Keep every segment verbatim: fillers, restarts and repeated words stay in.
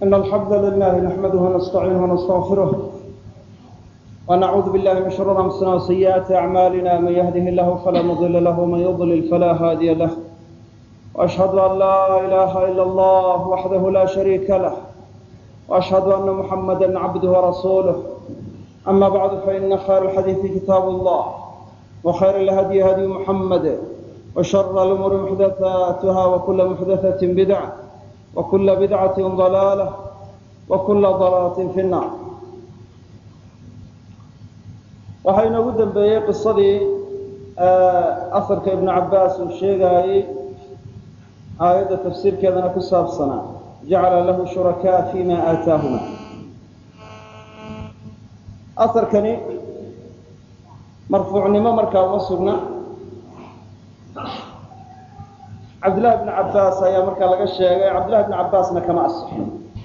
إن الحمد لله نحمده ونستعينه ونستغفره ونعوذ بالله من شرور أنفسنا وسيئات أعمالنا. من يهده الله فلا مضل له ومن يضلل فلا هادي له، وأشهد أن لا إله إلا الله وحده لا شريك له، وأشهد أن محمدا عبده ورسوله. أما بعد، فإن خير الحديث كتاب الله، وخير الهدي هدي محمد، وشر الأمور محدثاتها، وكل محدثة بدعة، وكل بدعة ضلالة، وكل ضلالة في النار. waxaa inoogu dambeeyey qisadii afarka ibnu cabbaas uu sheegayey aayadda tafsiirkeedana ku saabsanaa jacala lahu shurakaa fima aataahuma. aharkani marfuucnimo markaa uma sugna. cabdillahi bni cabbaas ayaa markaa laga sheegay. cabdillahi bni cabbaasna kama asixin.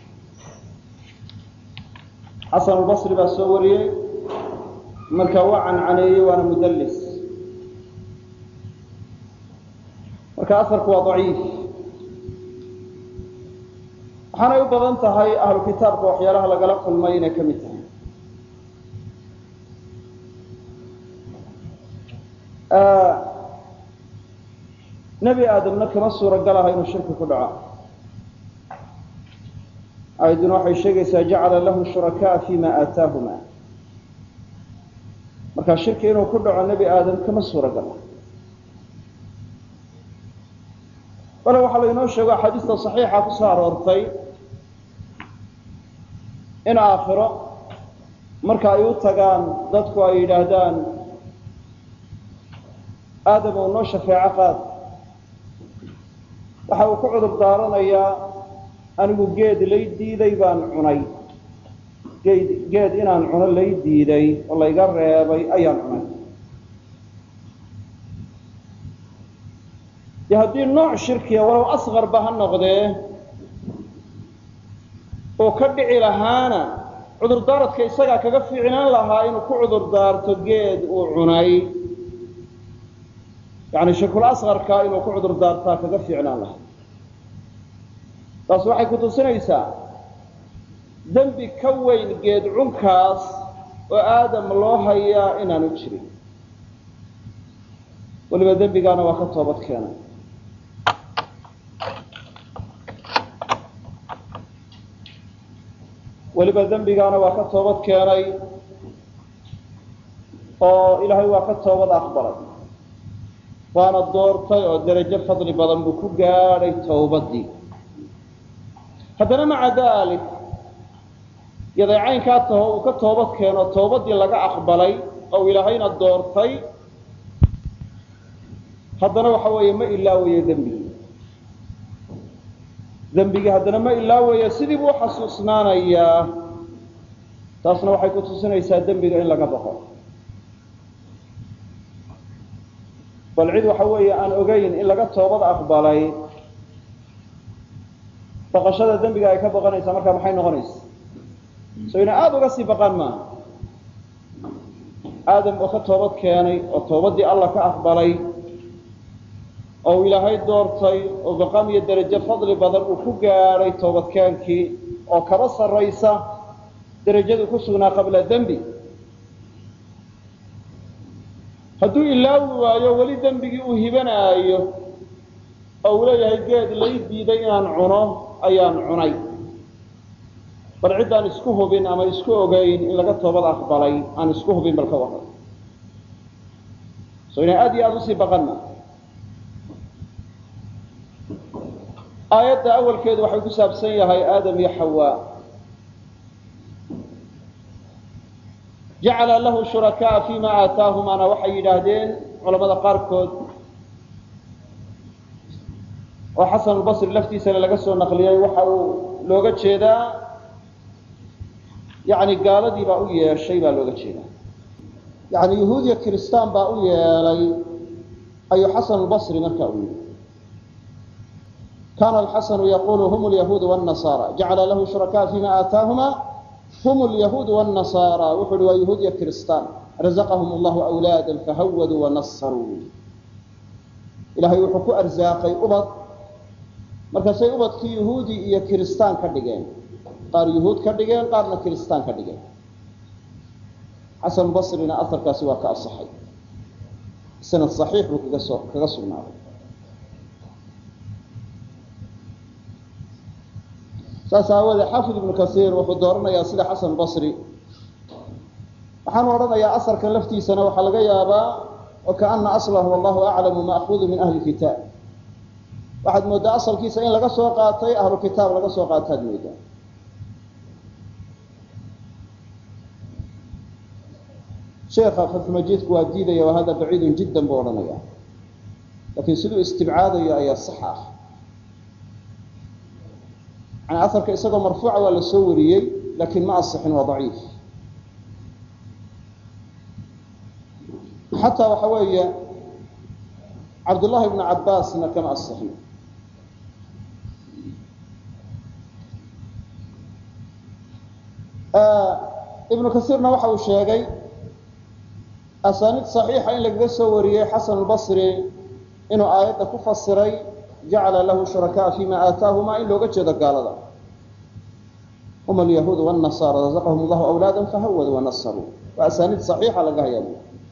xasan albasri baa soo wariyey, marka waa cancaneeyey, waana mudallis. marka aharku waa daciif. waxaanay u badan tahay ahlu kitaabka waxyaalaha lagala kulmay inay ka mid tahay. nebi aadamna kama suuragalaha inuu shirki ku dhaco. aayaduna waxay sheegaysaa jacala lahu shurakaa fima aataahuma. markaa shirki inuu ku dhaco nebi aadam kama suuragala. bale waxaa laynoo sheego axaadiista saxiixa ku soo aroortay in aakhiro marka ay u tagaan dadku ay yidhaahdaan aadam ou noo shafeeco qaad, waxa uu ku cudur daaranayaa anigu geed lay diiday baan cunay. geed geed inaan cuno lay diiday oo layga reebay ayaan cunay. dee haddii nooc shirkiya walow asqarba ha noqdee oo ka dhici lahaana cudurdaaradka isagaa kaga fiicnaan lahaa inuu ku cudur daarto geed uu cunay. yacni shirkul asqarka inuu ku cudur daartaa kaga fiicnaan lahaa. taas waxay ku tusinaysaa dembi ka weyn geed cunkaas oo aadam loo hayaa inaanu jirin. weliba dembigaana waa ka toobad keenay. weliba dembigaana waa ka toobad keenay oo ilaahay waa ka toobad aqbalay, waana doortay oo derajo fadli badan buu ku gaadhay towbaddii. haddana maca daalik yaday caynkaa taho uu ka toobad keeno towbaddii laga aqbalay oo ilaahayna doortay, haddana waxa weeye ma ilaawayo dembigii. dembigii haddana ma ilaawayo, sidii buu xasuusnaanayaa. taasna waxay ku tusinaysaa dembiga in laga baqo. bal cid waxa weeye aan ogeyn in laga toobad aqbalay, baqashada dembiga ay ka baqanaysaa markaa maxay noqonaysa? so ina aada uga sii baqaan maaha. aadam oo ka toobad keenay oo toobaddii allah ka aqbalay oo ilaahay doortay oo maqaam iyo derajo fadli badan uu ku gaadhay toobadkeenkii oo kaba sarraysa derajadu ku sugnaa qabla dembi. hadduu ilaawi waayo weli dembigii uu hibanaayo oo uu leeyahay geed lay diiday inaan cuno ayaan cunay, bal ciddaan isku hubin ama isku ogeyn in laga toobad aqbalay aan isku hubin bal ka waran. so inay aada iyo aada usii baqanna. aayadda awalkeedu waxay ku saabsan yahay aadam iyo xawaa. jacala lahu shurakaa fima aataahumaana waxay yidhaahdeen culamada qaarkood oo xasan albasri laftiisana laga soo naqliyey, waxa uu looga jeedaa yani gaaladii baa u yeeshay baa looga jeedaa. yani yahuudiya kiristaan baa u yeelay ayuu xasan albasri markaa u yidhi. kaana alxasanu yaqulu hum lyahuudu wاnnasaara jacala lahu shurakaa fima aataahuma hum lyahuudu wاnnasaara. wuxuu uhi waa yahuudiya kiristaan razaqahum allahu awlaada fahawaduu wanasaruu. ilaahay wuxuu ku arsaaqay ubad markaasay ubadkii yahuudi iyo kiristaan ka dhigeen qaar yuhuud ka dhigeen qaarna kiristaan ka dhigeen. xasan basrina aharkaasi waa ka asaxay, sanad saxiix buu kaga soo kaga sugnaaday. saas aawadeed xaafid ibnu kasiir wuxuu dooranayaa sida xasan basri. waxaanu odhanayaa asarkan laftiisana waxaa laga yaabaa wakaana aslahu wallahu aclamu maakuudu min ahli kitaab. waxaad mooddaa asalkiisa in laga soo qaatay ahlu kitaab laga soo qaataad mooddaa. sheekha fatxumajiidku waa diidaya wa hada baciidun jiddan buu odhanaya, laakiin siduu istibcaadayo ayaa sax ah. yani aharka isagoo marfuuca waa la soo wariyey laakiin ma asixin, waa daciif. xataa waxa weeye cabdullahi ibnu cabbaasna kama asixin. ibnu kasiirna waxa uu sheegay asaaniid saxiixa in lagaga soo wariyey xasan albasri inuu aayadda ku fasiray jacala lahu shurakaa fima aataahuma in looga jeedo gaalada. hum alyahuudu wاnnasaara razaqahum allahu awlaada fahawadu wanasaruu. waa asaaniid saxiixa laga hayaa.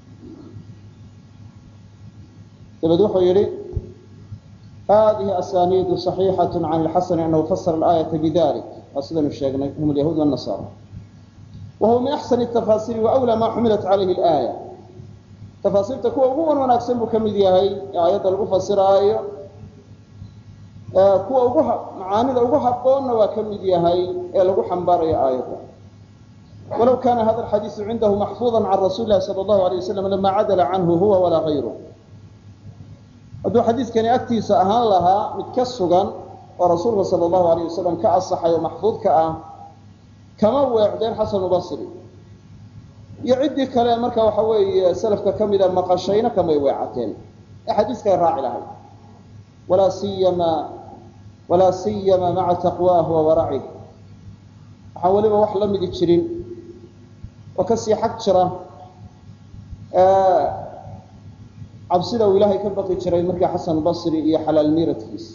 dabad wuxuu yihi hadihi asaniidu صaxiixaة can اlxasani anahu fasara اlآayaةa bidalik. waa sidaynu sheegnay hum alyahuud wالnasaara. wahuwa min axsan التafaasiri waأwlى ma xumilat calayhi اlآaya. tafaasiirta kuwa ugu wan wanaagsan buu ka mid yahay ee aayadda lagu fasiraayo. kuwa ugu macaanida ugu haboonna waa ka mid yahay ee lagu xambaarayo aayadda. walow kana hada alxadiisu cindahu maxfuuظa can rasuuli lahi salى اllahu alيه wasalam lama cadala canhu huwa walaa غayru. hadduu xadiiskani agtiisa ahaan lahaa mid ka sugan oo rasuulka salى اllahu alيyه wasalam ka asaxay oo maxfuudka ah, kama weecdeen xasanu basri iyo ciddii kale marka waxa weeye salafka ka mida maqashayna kamay weecateen ee xadiiskay raaci lahayd. walaa siyama walaa siyama maca taqwaahu wa waracih. waxaan weliba wax la midi jirin oo kasii xag jira cabsida uu ilaahay ka baqi jiray markii xasan basri iyo xalaal miiradkiis.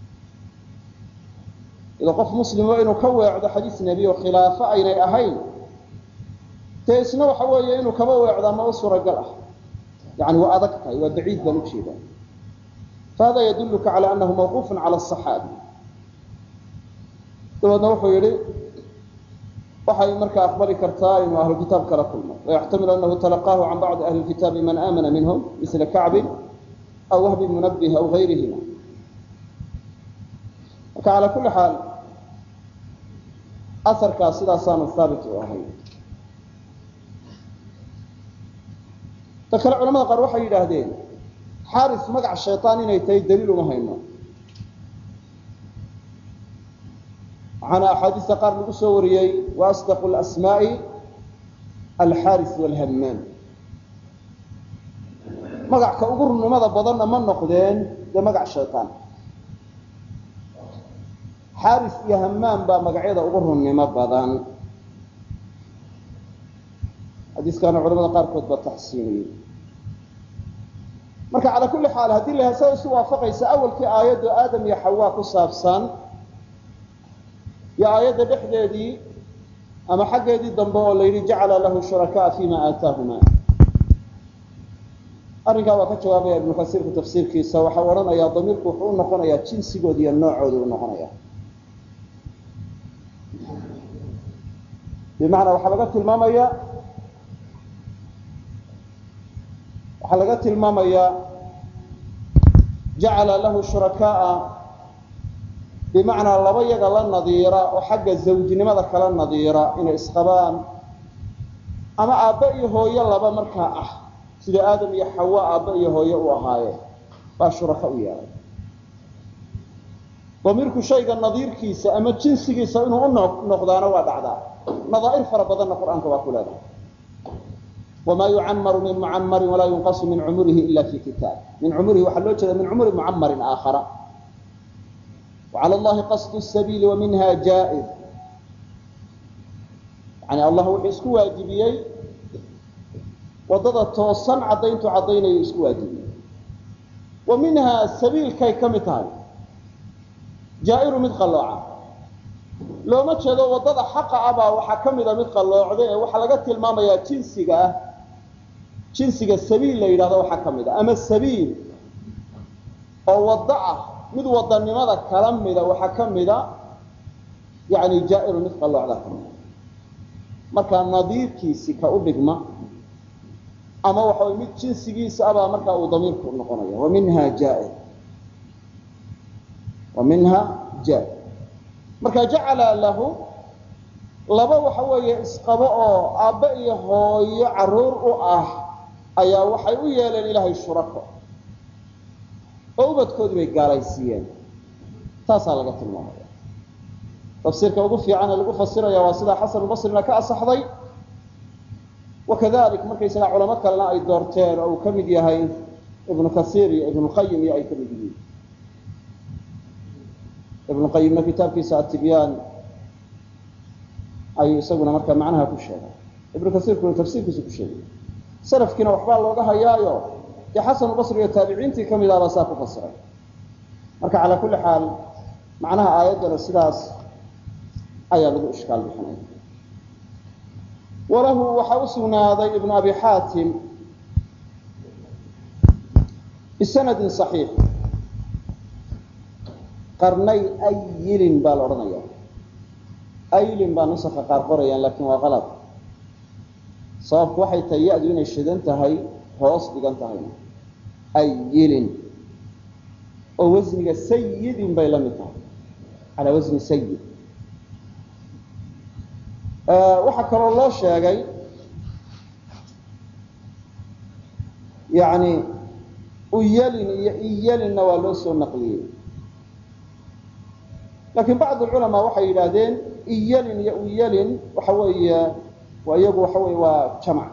ida qof muslimo inuu ka weecdo xadiis nebi oo khilaafo aynay ahayn, dee isna waxa weeye inuu kaba weecdaa ma u suuragal ah. yani waa adag tahay, waa baciid baan ujeedaa. fahada yadulluka cala anahu mawquufun cala asaxaabi. dabeedna wuxuu yihi waxay markaa aqbali kartaa inuu ahlu kitaab kala kulmo. wayaxtamilu anahu talaqaahu can bacdi ahli kitaabi man aamana minhum misla kacbin aw wahbi munabih aw gayrihima. marka calaa kulli xaal aharkaas sidaasaanu haabit u ahay. ta kale culamada qaar waxay yidhaahdeen xaaris magac shayطaan inay tahay daliil uma hayno. waxaana axaadiista qaar lagu soo wariyey waasdaqu اlasmaaءi alxaaris wاlhammaan. magacka ugu runnimada badanna ma noqdeen dee magac shayطaan. xaaris iyo hammaan baa magacyada ugu runnimo badan. xadiiskaana culamada qaarkood baa taxsiiniyey. marka calaa kulli xaal haddii la hasa isu waafaqaysa awalkii aayaddu aadam iyo xawaa ku saabsan iyo aayadda dhexdeedii ama xaggeedii dambe oo la yidhi jacala lahu shurakaa fima aataahuma. arrinkaa waa ka jawaabaya ibnu kasiirku tafsiirkiisa. waxau odhanayaa damiirku wuxuu u noqonayaa jinsigooda iyo noocooda u noqonaya. bimacnaa waxaa laga tilmaamaya waxaa laga tilmaamayaa jacala lahu shurakaaa bimacnaa laba yaga la nadiira oo xagga zawjnimada kala nadiira inay isqabaan, ama aabbe iyo hooyo laba markaa ah sida aadam iyo xawa aabbe iyo hooyo u ahaayeen baa shuraka u yeelay. damiirku shayga nadiirkiisa ama jinsigiisa inuu u noqdaana waa dhacdaa. nadaa'ir fara badanna qur-aanka waa ku leedahay. wamaa yucamaru min mucamarin walaa yunqasu min cumurihi ila fi kitaab. min cumurihi waxaa loo jeeda min cumuri mucamarin aakhara. wacala allahi qasdu sabiili wa minha jaa-ir. yani allah wuxuu isku waajibiyey wadada toosan caddayntu caddaynayo isku waajibiyey. wa minhaa sabiilkay ka mid tahay jaa-iru mid qallooca. looma jeedo wadada xaqa ah baa waxaa ka mida mid qalloocday ee waxaa laga tilmaamayaa jinsiga ah jinsiga sabiil la yidhahdo waxaa ka mid a ama sabiil oo waddo ah mid wadanimada kala mida waxaa ka mida yani jaa'iru mid qalloocdaa ka mida markaa nadiirkiisi ka u dhigma ama waxa way mid jinsigiisa abaa markaa uu damiirku noqonaya wa minha jaa'ir wa minha jaa'ir marka jacala lahu laba waxa weeye isqabo oo aabba iyo hooyo caruur u ah ayaa waxay u yeeleen ilaahay shurako oo ubadkoodii bay gaalaysiiyeen taasaa laga tilmaamaya tafsiirka ugu fiican ee lagu fasiraya waa sida xasan albasrina ka asaxday wakadalik markaysaga culamo kalena ay doorteen oo uu ka mid yahay ibnu kasiir iyo ibnulqayim iyo ay ka mid yihiin ibnulqayimna kitaabkiisa atibyaan ayuu isaguna markaa macnaha ku sheegay ibnu kasiirkuna tafsiirkiisa ku sheegay salafkiina waxbaa looga hayaayo dee xasan albasri iyo taabiciintii ka mid ahbaa saa ku fasiray marka calaa kulli xaal macnaha aayaddana sidaas ayaa lagu ishkaal bixinaya walahu waxaa u sugnaaday ibnu abi xaatim bisanadin صaxiix qarnay ayilin baa la odhanaya aylin baa nusaka qaar qorayaan laakin waa qalad sababku waxay tahay ya-du inay shidan tahay hoos dhigan tahay ayilin oo wasniga sayidin bay la mid tahay calaa wasni sayid waxaa kaloo loo sheegay yani uyalin iyo iyalinna waa loo soo naqliyey laakiin bacd culamaa waxay yidhaahdeen iyalin iyo uyalin waxa weeye waa iyagu waxa wey waa jamc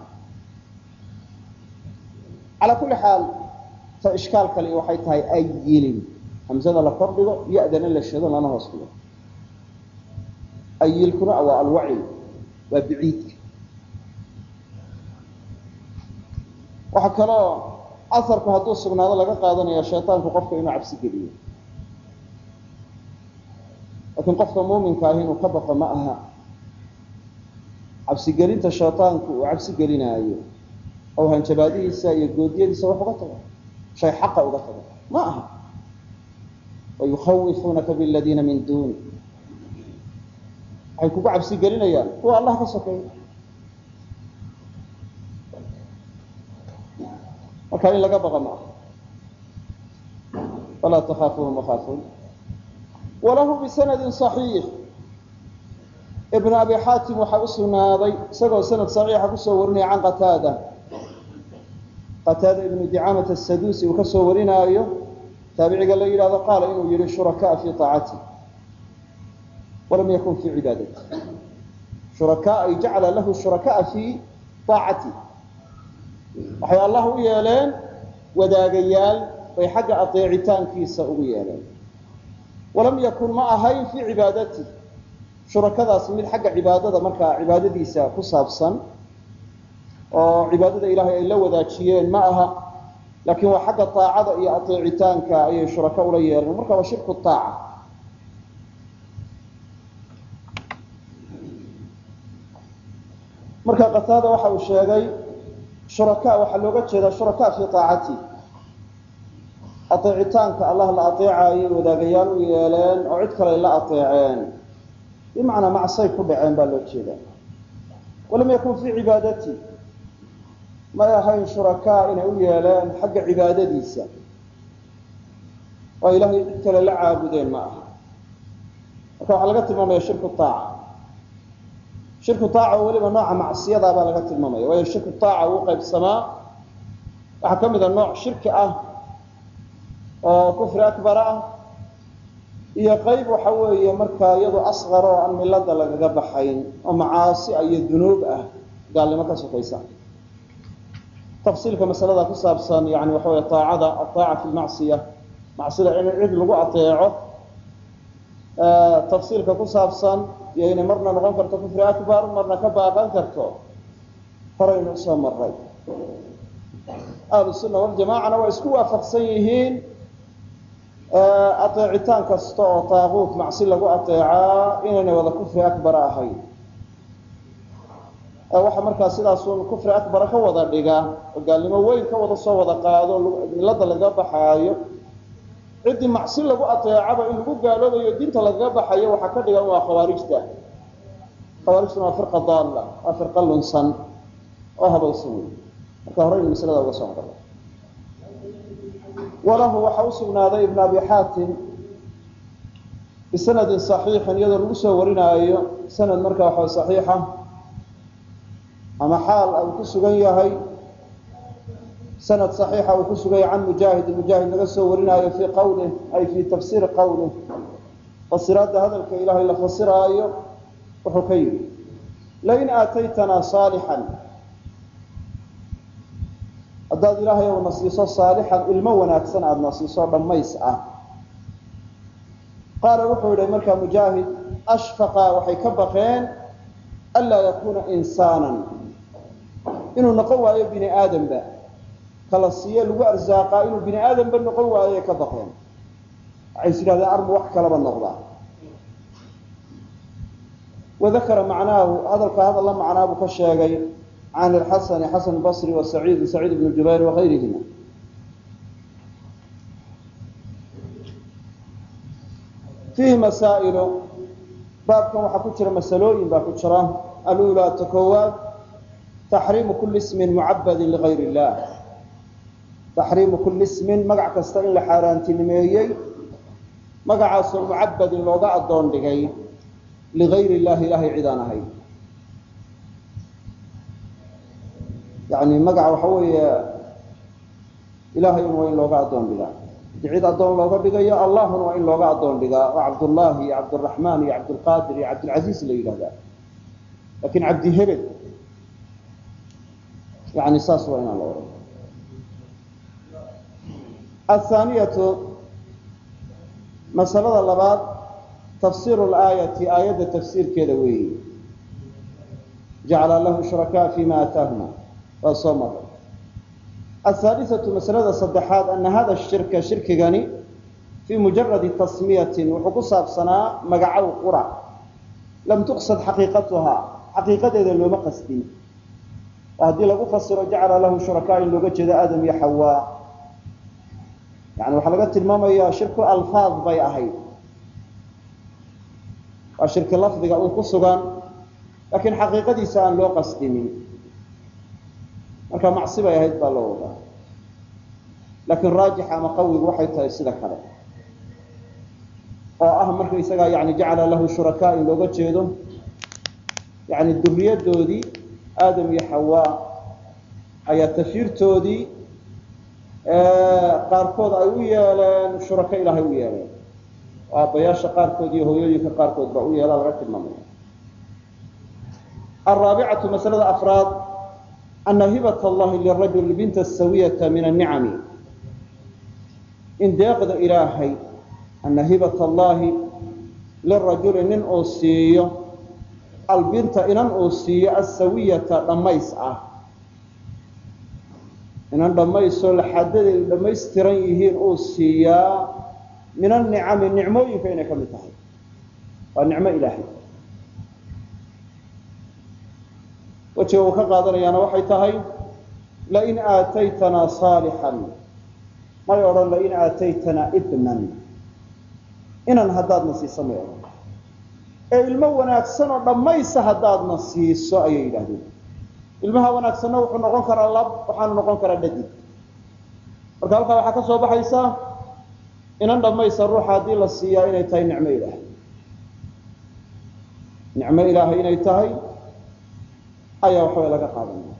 calaa kulli xaal ta ishkaal kale waxay tahay ayilin hamsada la kor dhigo ya-dana la shado lana hoos dhigo ayilkuna waa alwacil waa biciidka waxaa kaloo asarku hadduu sugnaado laga qaadanaya shaytaanku qofka inuu cabsi geliyo laakiin qofka muuminka ah inuu ka baqo ma aha cabsigelinta shaytaanku uu cabsi gelinaayo oo hanjabaadihiisa iyo goodiyadiisa wax uga tago shay xaqa uga tago ma aha wayukhawifunaka biladiina min duuni waxay kugu cabsi gelinayaan kuwa allah ka sokeeya marka in laga baqa ma aha falaa takhaafuuhum wakhaafuun walahu bisanadin صaxiix ibnu abi xaatim waxaa u sugnaaday isagoo sanad saxiixa kusoo warinaya can qataada qataada ibnu dicaamat asaduusi uu ka soo warinaayo taabiciga la yidhahdo qaala inuu yihi shurakaa fi aacati walam yakun fii cibaadati shurakaa ay jacala lahu shurakaa fii aacati waxay allah u yeeleen wadaagayaal bay xagga adeecitaankiisa ugu yeeleen walam yakun ma ahayn fii cibaadati shurakadaas mid xagga cibaadada markaa cibaadadiisa ku saabsan oo cibaadada ilaahay ay la wadaajiyeen ma aha laakiin waa xagga aacada iyo adeecitaanka ayay shuraka ula yeeleen marka waa shirku aaca marka qataada waxa uu sheegay shuraka waxaa looga jeedaa shuraka fii aacati adeecitaanka allah la adeecayay wadaagayaal u yeeleen oo cid kale la adeeceen bimacnaa macsay ku dhaceen baa loo jeedaa walam yakun fii cibaadati may ahayn shurakaa inay u yeeleen xagga cibaadadiisa oo ilaahay cid kale la caabudeen ma aha marka waxaa laga tilmaamaya shirku aaca shirku aaca oo weliba nooca macsiyadaa baa laga tilmaamaya waayo shirku aaca uu qaybsamaa waxaa ka mida nooc shirki ah oo kufri akbar ah iyo qayb waxa weeye markaa iyadu asqar oo aan milada lagaga baxayn oo macaasi iyo dunuub ah gaalnimo ka sokaysa tafsiilka masalada ku saabsan yani waxa wey aacada aaaca fi lmacsiya macsida in cid lagu adeeco tafsiilka ku saabsan iyo inay marna noqon karto kufri akbar marna ka baaqan karto horaynu usoo maray ahlu sunna waljamacana waa isku waafaqsan yihiin ateecitaan kasta oo taaquut macsi lagu ateecaa inaynay wada kufri akbara ahayn. waxa markaa sidaasun kufri akbara ka wada dhiga oo gaalnimo weyn ka wada soo wada qaado milada laga baxaayo ciddii macsi lagu ateecaba in lagu gaaloobayo diinta lagaga baxayo waxaa ka dhigan waa khawaarijta. khawaarijtuna waa firqa daalla, waa firqa lunsan oo habaysan wey. marka hore in masalada uga soo qoro. walahu waxa u sugnaaday ibn abi xaatim bisanadin saxiixin iyadoo lagu soo warinaayo sanad markaa waxa saxiixa ama xaal uu ku sugan yahay sanad saxiixa uu ku sugan yahay can mujaahid mujaahid laga soo warinaayo fii qawlih ay fii tafsiiri qawlih fasiraadda hadalka ilaahay la fasiraayo wuxuu ka yidhi lain aataytanaa saalixan haddaad ilaahay ou na siiso saalixan ilmo wanaagsan aada na siiso dhammays ah. qaala wuxuu yidhi markaa mujaahid ashfaqa waxay ka baqeen anlaa yakuuna insaanan inuu noqon waayo bini aadamba kala siiye lagu arsaaqaa inuu bini aadamba noqon waayo ka baqeen. waxay is yidhahdeen armu wax kalaba noqdaa. wadakara macnaahu hadalka hadalla macnaa buu ka sheegay can ilxasani xasan basri wasaciid saciid ibn jubayr wagayrihima. fiihi masaa'ilu baabkan waxaa ku jira masalooyin baa ku jira. alulaa ta koowaad taxriimu kuli ismin mucabadin ligayr illah. taxriimu kuli ismin magac kasta in la xaaraantinimeeyey magacaasoo mucabadin looga addoon dhigay ligayr illahi ilahay cid aan ahayn. yani magaca waxa weeye ilahay un waa in looga addoon dhigaa. hadii cid addoon looga dhigayo allahuna waa in looga addoon dhigaa oo cabdullahi iyo cabdiraxmaan iyo cabdulqaadir iyo cabdilcaziiz la yidhahdaa. lakin cabdi hebel yani saas waa inaan la ohan. athaaniyatu masalada labaad tafsiiru laayati aayadda tafsiirkeeda weeyi. jacala lahu shurakaa fima aataahuma waa soo maray. athaalisatu masalada saddexaad ana hada shirka shirkigani fii mujaradi tasmiyatin wuxuu ku saabsanaa magacow qura lam tuqsad xaqiiqatuhaa xaqiiqadeeda looma qasdin. oo haddii lagu fasiro jacala lahu shurakaa in looga jeedo aadam iyo xawaa yani waxaa laga tilmaamayaa shirku alfaad bay ahayd. waa shirki lafdiga uu ku sugan laakiin xaqiiqadiisa aan loo qasdinin. marka macsi bay ahayd baa loo wadaa. laakiin raajixa ama qawigu waxay tahay sida kale oo ah marka isagaa yani jacala lahu shurakaa in looga jeedo yani duriyadoodii aadam iyo xawaa ayaa tafiirtoodii qaarkood ay u yeeleen shurako ilaahay u yeeleen. oo aabbayaasha qaarkood iyo hooyooyinka qaarkood baa u yeelaa laga tilmaamaya. alraabicatu masalada afraad ana hibat allahi lirajuli binta sawiyata min annicami in deeqda ilaahay ana hibat allahi lirajuli nin uu siiyo albinta inan uu siiyo asawiyata dhammays ah inan dhammaysoo laxadadeedu dhammaystiran yihiin uu siiyaa min annicami nicmooyinka inay ka mid tahay. waa nicmo ilaahay. wajiga uu ka qaadanayaana waxay tahay lain aataytanaa saalixan may odhan lain aataytanaa ibnan inan haddaadna siiso may odhan ee ilmo wanaagsan oo dhammaysa haddaadna siiso ayay yidhahdeen. ilmaha wanaagsanna wuxuu noqon karaa lab waxaanu noqon karaa dhadig. marka halkaa waxaa ka soo baxaysaa inan dhammaysa ruuxa haddii la siiyaa inay tahay nicmo ilaahay. nicmo ilaahay inay tahay ayaa waxaway laga qaadanaya.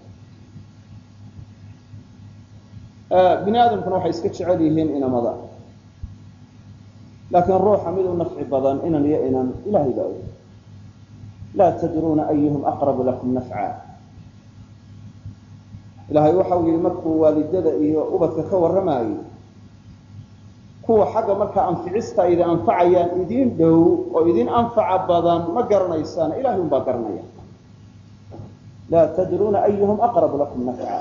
bini aadamkuna waxay iska jecel yihiin inamada laakiin ruuxa mid u nafci badan inan iyo inan ilahay baa og. laa tadruuna ayuhum aqrabu lakum nafca. ilaahay waxa uu yihi markuu waalidada iyo ubadka ka warramaayey kuwa xagga markaa anficista ay idin anfacayaan idin dhow oo idin anfaca badan ma garanaysaan ilahay un baa garanaya. laa tadruuna ayuhum aqrabu lakum nafca.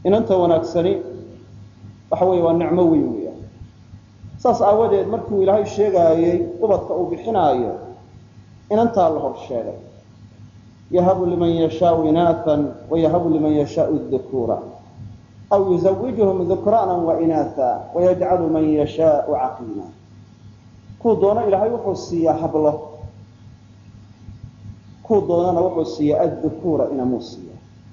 inanta wanaagsani waxa weeye waa nicmo weyn weeyaan saas aawadeed markuu ilaahay sheegaayay ubadka uu bixinaayo inantaa la hor sheegay yahabu liman yashaau inaathan wayahabu liman yashaau dhukuura aw yuzawijuhum dhukraanan wa inaatha wayajcalu man yashaau caqiima kuu doono ilaahay wuxuu siiyaa hablo kuu doonana wuxuu siiyaa adhukuura inamuu siiya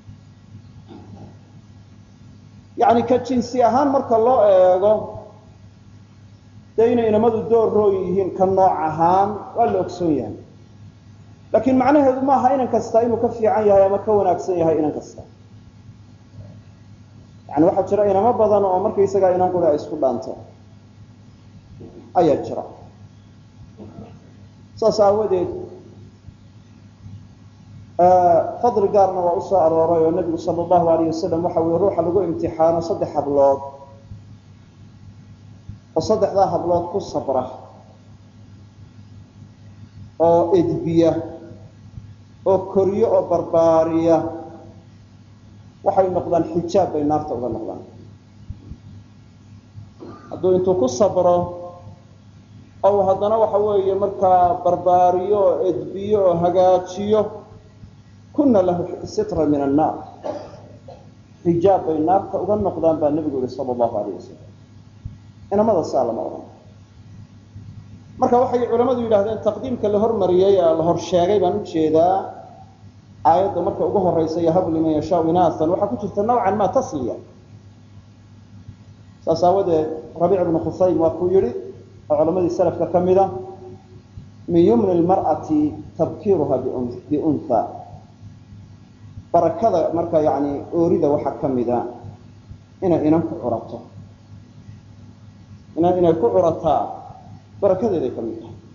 yani ka jinsi ahaan marka loo eego dee inay inamadu door rooy yihiin ka nooc ahaan waa la ogsoon yahay laakiin macnaheedu maaha inan kasta inuu ka fiican yahay ama ka wanaagsan yahay inan kasta yani waxaa jira inamo badan oo markaysagaa inan qura ay isku dhaanto ayaa jira saas aawadeed fadli gaarna waa usoo arooray oo nabigu sala allahu alayh wasalam waxa weye ruuxa lagu imtixaano saddex hablood oo saddexdaa hablood ku sabra oo edbiya oo koriyo oo barbaariya waxay noqdaan xijaab bay naarta uga noqdaan hadduu intuu ku sabro oo haddana waxa weeye markaa barbaariyo oo edbiyo oo hagaajiyo kuna lahu sitra min annaar xijaab bay naarta uga noqdaan baa nebigu yihi sala allahu alayh wasalam inamada saa lama odhan marka waxay culamadu yidhahdeen taqdiimka la hormariyey la hor sheegay baan ujeedaa aayadda marka ugu horeysa yahabu liman yashaau inaasan waxaa ku jirta nawcan ma tasliya saas aawadeed rabiic ibnu khusaym waa kuu yihi oo culamadii salafka ka mida min yumni lmar'ati tabkiiruha biuntha barakada marka yani oorida waxaa ka mida inay inan ku curato inan inay ku curataa barakadeeday ka mid tahay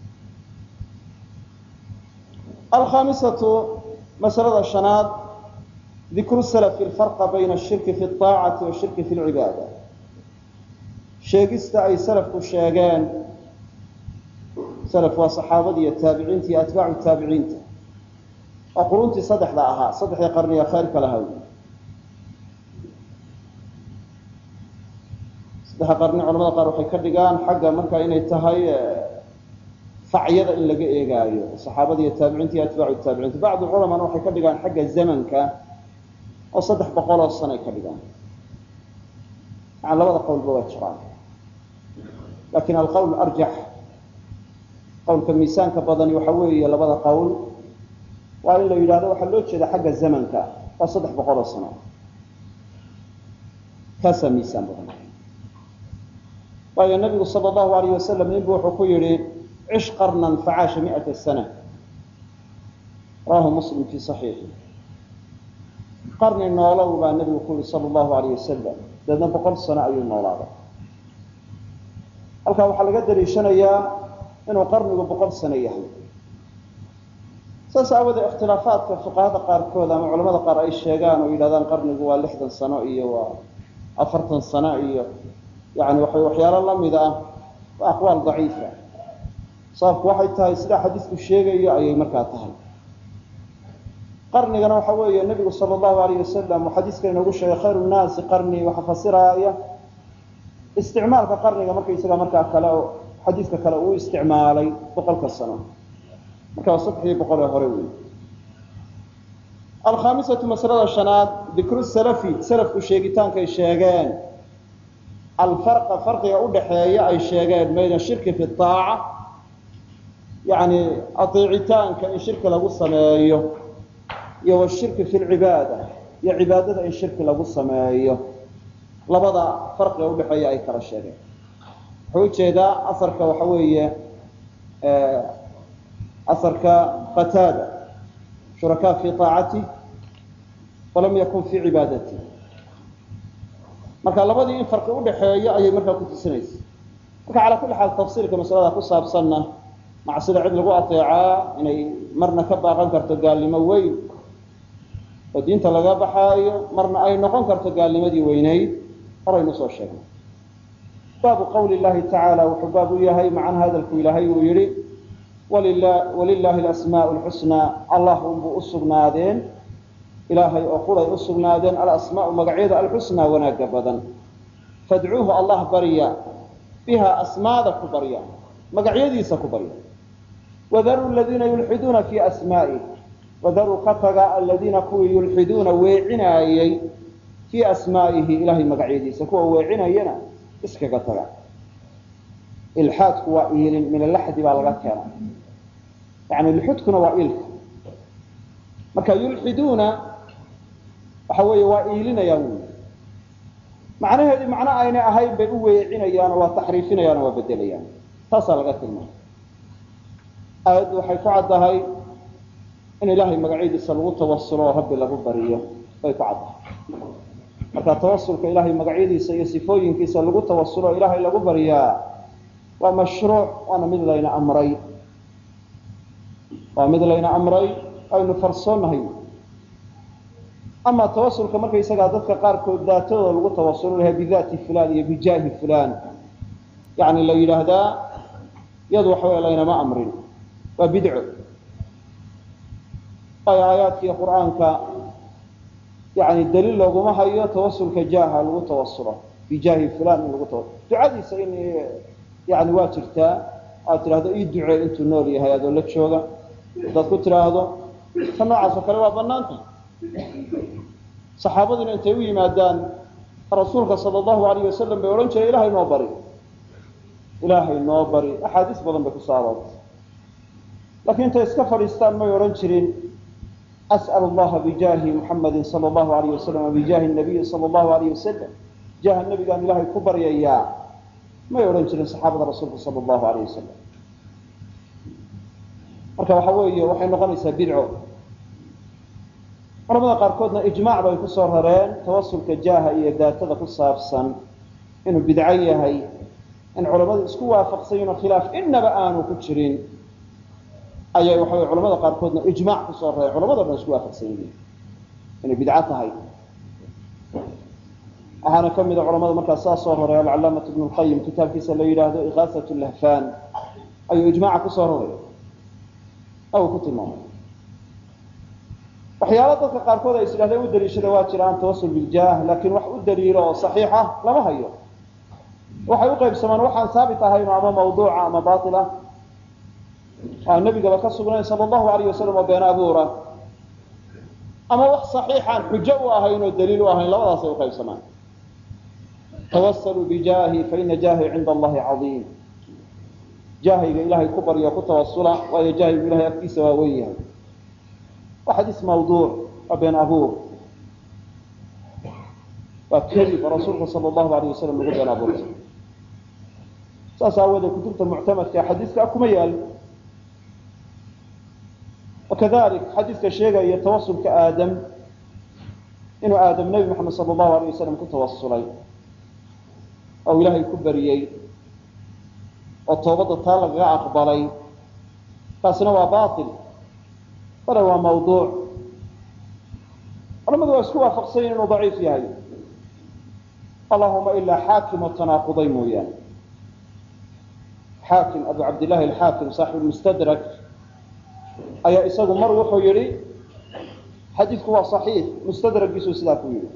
alkhamisatu masalada shanaad dikru salafi alfarqa bayna ashirki fi aacati washirki fi lcibaada sheegista ay salafku sheegeen salaf waa saxaabadii iyo taabiciinta iyo atbaacu taabiciinta oo quruntii saddexda ahaa saddexdii qarniga khayrka lahaa saddexa qarni culamada qaar waxay ka dhigaan xagga marka inay tahay facyada in laga eegaayo saxaabada iyo taabiciinta iyo atbaacu taabiciinta bacdu culamana waxay ka dhigaan xagga zamanka oo saddex boqol oo sano ay ka dhigaan yani labada qowlba waa jiraan lakin alqowl arjax qowlka miisaanka badani waxa weeye labada qowl waa in la yidhahdo waxaa loo jeeda xagga zamanka waa saddex boqol oo sano kaasaa miisaan badan waayo nabigu sala allahu alayh wasalam ninbu wuxuu ku yihi cish qarnan facaasha miata sana rawahu muslim fi saxiixi qarni noolow baa nabigu ku yihi sala allahu alayh wasalam dabeedna boqol sano ayuu noolaaday halkaa waxaa laga daliishanayaa inuu qarnigu boqol sano yahay saas aawadee ikhtilaafaadka fuqahada qaarkood ama culamada qaar ay sheegaan oo yidhahdaan qarnigu waa lixdan sano iyo waa afartan sano iyo yani waxa waxyaalo lamid ah waa aqwaal daciifa sababku waxay tahay sidaa xadiisku sheegayo ayay markaa tahay qarnigana waxa weeye nebigu sala allahu alayh wasalam uu xadiiska inoogu sheegay khayru nnaasi qarni waxa fasiraaya isticmaalka qarniga markaysaga markaa kale oo xadiiska kale uu isticmaalay boqolka sano marka waa saddexdii boqol ee hore wey alkhamisatu masalada shanaad dikru salafi salafku sheegitaankay sheegeen alfarqa farqiga udhaxeeya ay sheegeen bayna shirki fi aaca yani ateecitaanka in shirki lagu sameeyo iyo washirki fi lcibaada iyo cibaadada in shirki lagu sameeyo labada farqiga udhaxeeya ay kala sheegeen wuxuu ujeedaa asarka waxa weeye asarka qataada shurakaa fi aacati walam yakun fi cibaadati marka labadii in farqi udhaxeeya ayay markaa ku tusinaysa marka calaa kulli xaal tafsiilka masalada ku saabsanna macsida cid lagu ateecaa inay marna ka baaqan karto gaalnimo weyn oo diinta laga baxaayo marna ay noqon karto gaalnimadii weynayd horaynu soo sheegnay baabu qawli llahi tacaala wuxuu baab u yahay macana hadalku ilaahay uu yihi walilahi alasmaau lxusnaa allah unbuu u sugnaadeen ilaahay oo quray u sugnaadeen alasmaa'u magacyada alxusnaa wanaagga badan fadcuuhu allah barya biha asmaada ku barya magacyadiisa ku barya wadaruu aladiina yulxiduuna fii asmaa'ih wadaruu ka taga aladiina kuwii yulxiduuna weecinaayey fii asmaa'ihi ilaahay magacyadiisa kuwa weecinayana iskaga taga ilxaadku waa iilin min alaxdi baa laga keena yani lxudkuna waa ilka marka yulxiduuna waxa weeye waa iilinayaan wy macnaheedii macno aynay ahayn bay u weecinayaan oo waa taxriifinayaan oo waa bedelayaan taasaa laga tilmaamay aayaddu waxay ku caddahay in ilaahay magacyadiisa lagu tawasulo oo rabbi lagu bariyo bay ku caddahay marka tawasulka ilaahay magacyadiisa iyo sifooyinkiisa lagu tawasulo o ilaahay lagu baryaa waa mashruuc waana mid layna amray waa mid layna amray aynu farsoonnahay ama tawasulka markaysagaa dadka qaarkood daatadooda lagu tawasulo lahaa bidaati fulan iyo bijaahi fulan yani la yidhaahdaa iyadu waxa wey laynama amrin waa bidco waayo aayaadkii qur'aanka yani daliil looguma hayo tawasulka jaaha lagu tawasulo bijaahi fulan in lagu tawasulo ducadiisa in yani waa jirtaa aad tidhaahdo ii ducee intuu nool yahay adoo la jooga haddaad ku tidhaahdo ta noocaas oo kale waa banaanta saxaabaduna intay u yimaadaan rasuulka sala allahu alayh wasalam bay odhan jireen ilahay noo bari ilaahay noo bari axaadiis badan bay kusoo aroortay laakiin intay iska fadhiistaan may odhan jirin as'al allaha bijaahi muxamadin sala allahu alayh wasalam bijaahi nabiyi sala allahu alayh wasalam jaaha nebigaan ilaahay ku baryayaa may odhan jirin saxaabada rasuulka sala allahu alayh wasalam marka waxa weeye waxay noqonaysaa bidco culamada qaarkoodna ijmaac bay kusoo rareen tawasulka jaaha iyo daatada ku saabsan inuu bidco yahay in culamadu isku waafaqsayin oo khilaaf inaba aanu ku jirin ayay waxa wey culamada qaarkoodna ijmaac kusoo rareen culamado dhan isku waafaqsan yihiin inay bidco tahay waxaana ka mida culamada markaas saa soo raray alcalaamatu ibnu lqayim kitaabkiisa la yidhaahdo igaasat lahfan ayuu ijmaaca kusoo raray oo uu ku tilmaamay waxyaala dadka qaarkood ay is yidhahdeen u daliishada waa jiraan tawasul biljaah laakiin wax u daliilo oo saxiixa lama hayo waxay u qaybsamaan waxaan saabit ahayn ama mawduuca ama baila aan nebigaba ka sugnayn sala allahu alayh wasalam oo been abuura ama wax saxiixaan xujo u ahayn oo daliil u ahayn labadaasay uqaybsamaan tawasaluu bijaahi faina jaahi cinda allahi cadiim jaahayga ilaahay ku baryo ku tawasula waayo jaahaygu ilahay agtiisa waa weyn yahay waa xadiis mawduuc waa been abuur waa kadib rasuulka sala allahu alayh wasalam lagu been abuurtay saas aawoodee kutubta muctamadka xadiiska kuma yaal wakadalik xadiiska sheegaya tawasulka aadam inuu aadam nebi moxamed sala allahu alayh wasalam ku tawasulay oo ilaahay ku bariyey oo toobadda taa lagaga aqbalay taasina waa bail bale waa mawduuc culamadu waa isku waafaqsanyin inuu daciif yahay allahuma ilaa xaakim oo tanaaquday mooyaane xaakim abu cabdillahi alxaakim saaxibu mustadrak ayaa isagu mar wuxuu yihi xadiidku waa صaxiix mustadragiisuu sidaa ku yihi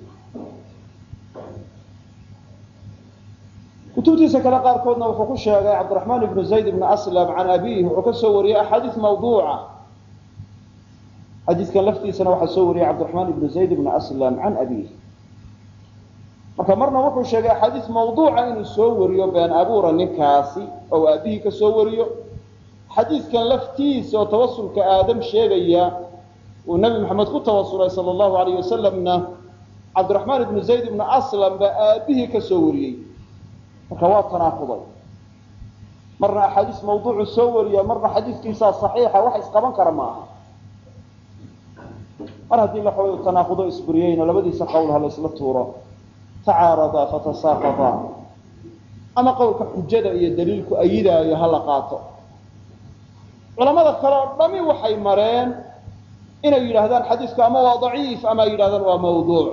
kutubtiisa kale qaarkoodna wuxuu ku sheegay cabdiraxmaan ibnu zayd ibnu aslam can abiih wuxuu ka soo wariyey axaadiis mawduuca xadiiskan laftiisana waxaa soo wariyey cabdiraxmaan ibnu zayd ibnu aslam can abiih marka marna wuxuu sheegay axaadiis mawduuca inuu soo wariyo been abuura ninkaasi oo aabihii ka soo wariyo xadiiskan laftiisa oo tawasulka aadam sheegaya uu nebi maxamed ku tawasulay sala allahu alayh wasalamna cabdiraxmaan ibnu zayd ibnu aslam baa aabihii ka soo wariyey marka waa tanaaquday marna axaadiis mawduucu soo wariya marna xadiiskiisaa saxiixa wax isqaban kara ma aha mar haddii la xooyo tanaaqudo isburiyeyna labadiisa qowl ha la isla tuuro tacaaradaa fatasaaqadaa ama qowlka xujada iyo daliilku ayidaayo ha la qaato culamada kale oo dhami waxay mareen inay yidhaahdaan xadiisku ama waa daciif ama ay yidhahdaan waa mawduuc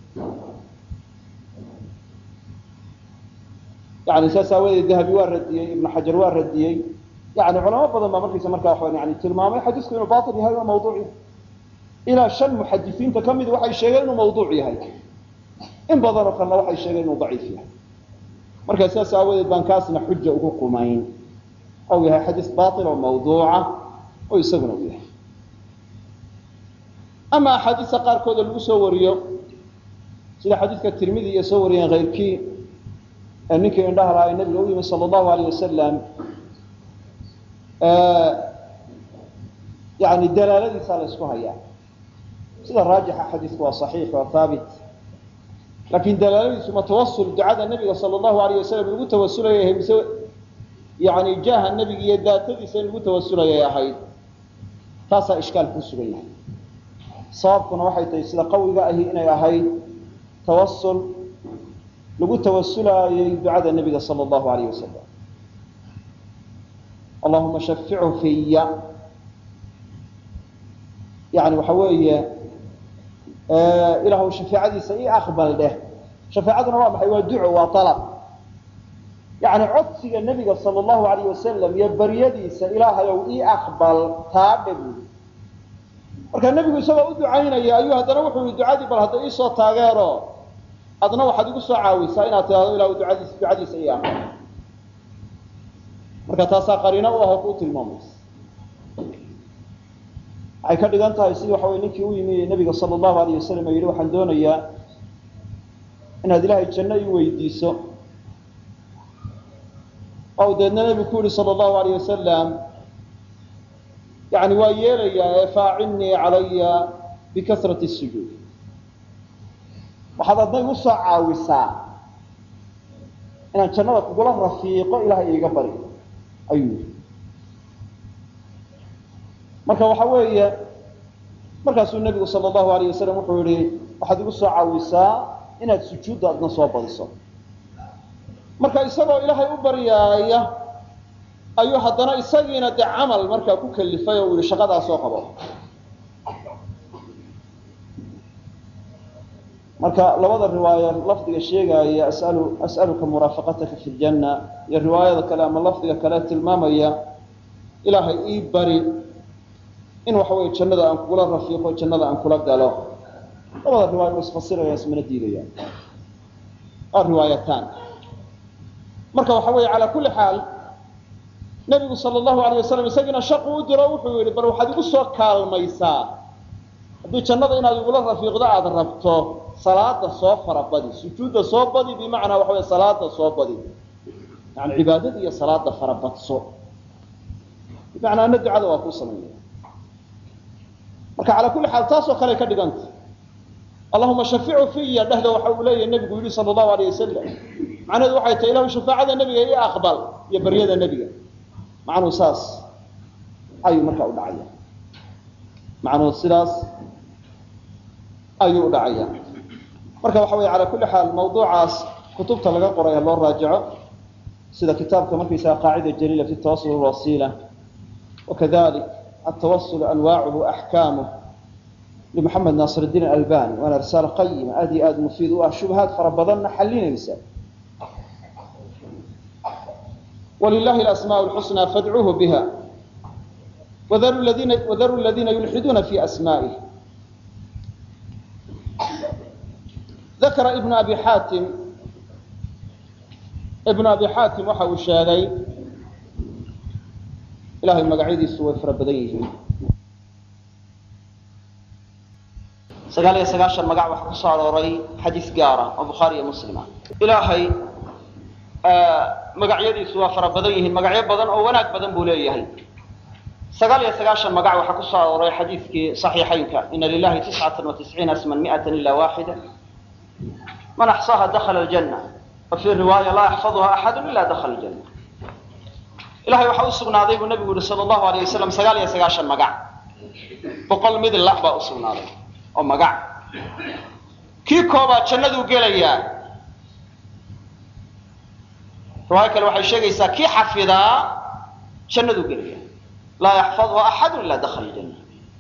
yani saas aawadeed dahabi waa radiyey ibnu xajar waa radiyey yani culamo badan baa markiisa markaa yani tilmaamay xadiisku inuu bail yahay waa mawduuc yahay ilaa shan muxadisiinta ka mid waxay sheegeen inuu mawduuc yahay, in badanoo kalena waxay sheegeen inuu daciif yahay. markaa sidaas aawadeed baan kaasna xuja ugu qumayn ou yahay xadiis baatil oo mawduuca oo isaguna u yahay. ama axaadiista qaarkooda lagu soo wariyo sida xadiidka tirmidi iyo soo wariyeen keyrkii ee ninkii indhaha lahaa ee nabiga u yimi sala allahu alayh wasalam yani dalaaladiisaa la isku hayaa. sida raajixa xadiisku waa saxiix waa haabit, laakiin dalaaladiisu ma tawasul ducada nabiga sala allahu alayh wasalam lagu tawasulaya mise yani jaaha nabiga iyo daatadiisa in lagu tawasulayay ahayd, taasaa ishkaal ku sugan yahay. sababkuna waxay tahay sida qawiga ahi inay ahayd tawasul lagu tawasulayay ducada nabiga sala allahu alayh wasalam. allahuma shafichu fiya, yani waxa weeye ilaahu shafaacadiisa ii aqbal dheh. shafaacaduna waa maxay? waa duco, waa alab. yani codsiga nabiga sala allahu alayh wasalam iyo baryadiisa ilaahayow ii aqbal taa dhe buui. marka nebigu isagoo u ducaynaya ayuu haddana wuxuu yihi ducadii bal hadda iisoo taageero, adna waxaad igu soo caawisaa inaad tidhahdo ilahu ducadiis ducadiisa ii aqbal. marka taasaa qariino u ahoo kuu tilmaamaysa. waxay ka dhigan tahay sidii waxa wey ninkii u yimi nabiga sala allahu alayh wasalam oo yidhi waxaan doonayaa inaad ilaahay janno ii weydiiso. oo deedna nebigu ku yihi sala allahu alayh wasalam yani waa yeelayaa ee faacinnii calaya bikasrati sujuud, waxaad adna igu soo caawisaa inaan jannada kugula rafiiqo ilaahay iiga bari ayuu yidhi. marka waxa weeye markaasuu nebigu sala allahu alayh wasalam wuxuu yihi waxaad igu soo caawisaa inaad sujuudda adna soo badiso. marka isagoo ilaahay u baryaaya ayuu haddana isagiina dee camal markaa ku kalifay oo uu yihi shaqadaa soo qabo. marka labada riwaaya lafdiga sheegaya asalu as'aluka muraafaqataka fi ljanna iyo riwaayada kale ama lafdiga kale tilmaamaya ilaahay ii bari in waxa weye jannada aan kugula rafiiqo, jannada aan kula galo. labada riwaaya u isfasiraya ismana diidayaan, waa riwaayataan. marka waxa weeye calaa kulli xaal nabigu sala allahu alayh wasalam isagiina shaqu u diro wuxuu yihi bal waxaad igu soo kaalmaysaa haddii jannada inaad igula rafiiqdo aada rabto, salaada soo farabadi, sujuudda soo badi, bimacnaa waxa wey salaada soo badi, yani cibaadada iyo salaada farabadso, bimacnaa ana ducada waa kuu samaynaya. marka calaa kulli xaal taasoo kale ka dhiganta. allahuma shaficu fiya dhehda waxa uu leeyahay nebigu yihi sala allahu alayh wasalam, macnaheedu waxay tahay ilahu shafaacada nebiga ii aqbal iyo baryada nebiga. macnuhu saas ayuu markaa u dhacaya, macnuhu sidaas ayuu u dhacaya. marka waxa wey calaa kulli xaal mawduucaas kutubta laga qoray loo raajico, sida kitaabka markaysaga qaacida jaliila fi tawasul wasiila, wakadalik atawasul anwaacuhu axkaamuh limuxamed naasir diin albani, waana risaalo qayima aad iyo aad mufiid u ah, shubahaad fara badanna xalinaysa. wlilahi alasmaa lxusnaa fadcuuhu biha wadaru ladiina yulxiduuna fi asmaa'ih. dakara ibnu abi xaatim ibnu abi xaatim waxa uu sheegay ilahay magacyadiisu way fara badan yihiin. sagaal iyo sagaashan magac waxaa ku soo arooray xadiis gaara oo bukhaari iyo muslima. ilaahay magacyadiisu waa fara badan yihiin, magacyo badan oo wanaag badan buu leeyahay. sagaal iyo sagaashan magac waxaa ku soo arooray xadiiskii saxiixaynka ina lilahi tiscatan wa tisciina isman mi'atan ila waaxida man axsaaha dakhala aljanna, wa fii riwaaya laa yaxfaduha axadu ila dakhala aljanna. ilahay waxaa u sugnaaday buu nabigu yihi sala allahu alayh wasalam sagaal iyo sagaashan magac, boqol mid la baa u sugnaaday oo magac. kii koobaad jannaduu gelayaa. riwaayo kale waxay sheegaysaa kii xafidaa jannaduu gelaya, laa yaxfaduha axadu ila dakhala aljanna.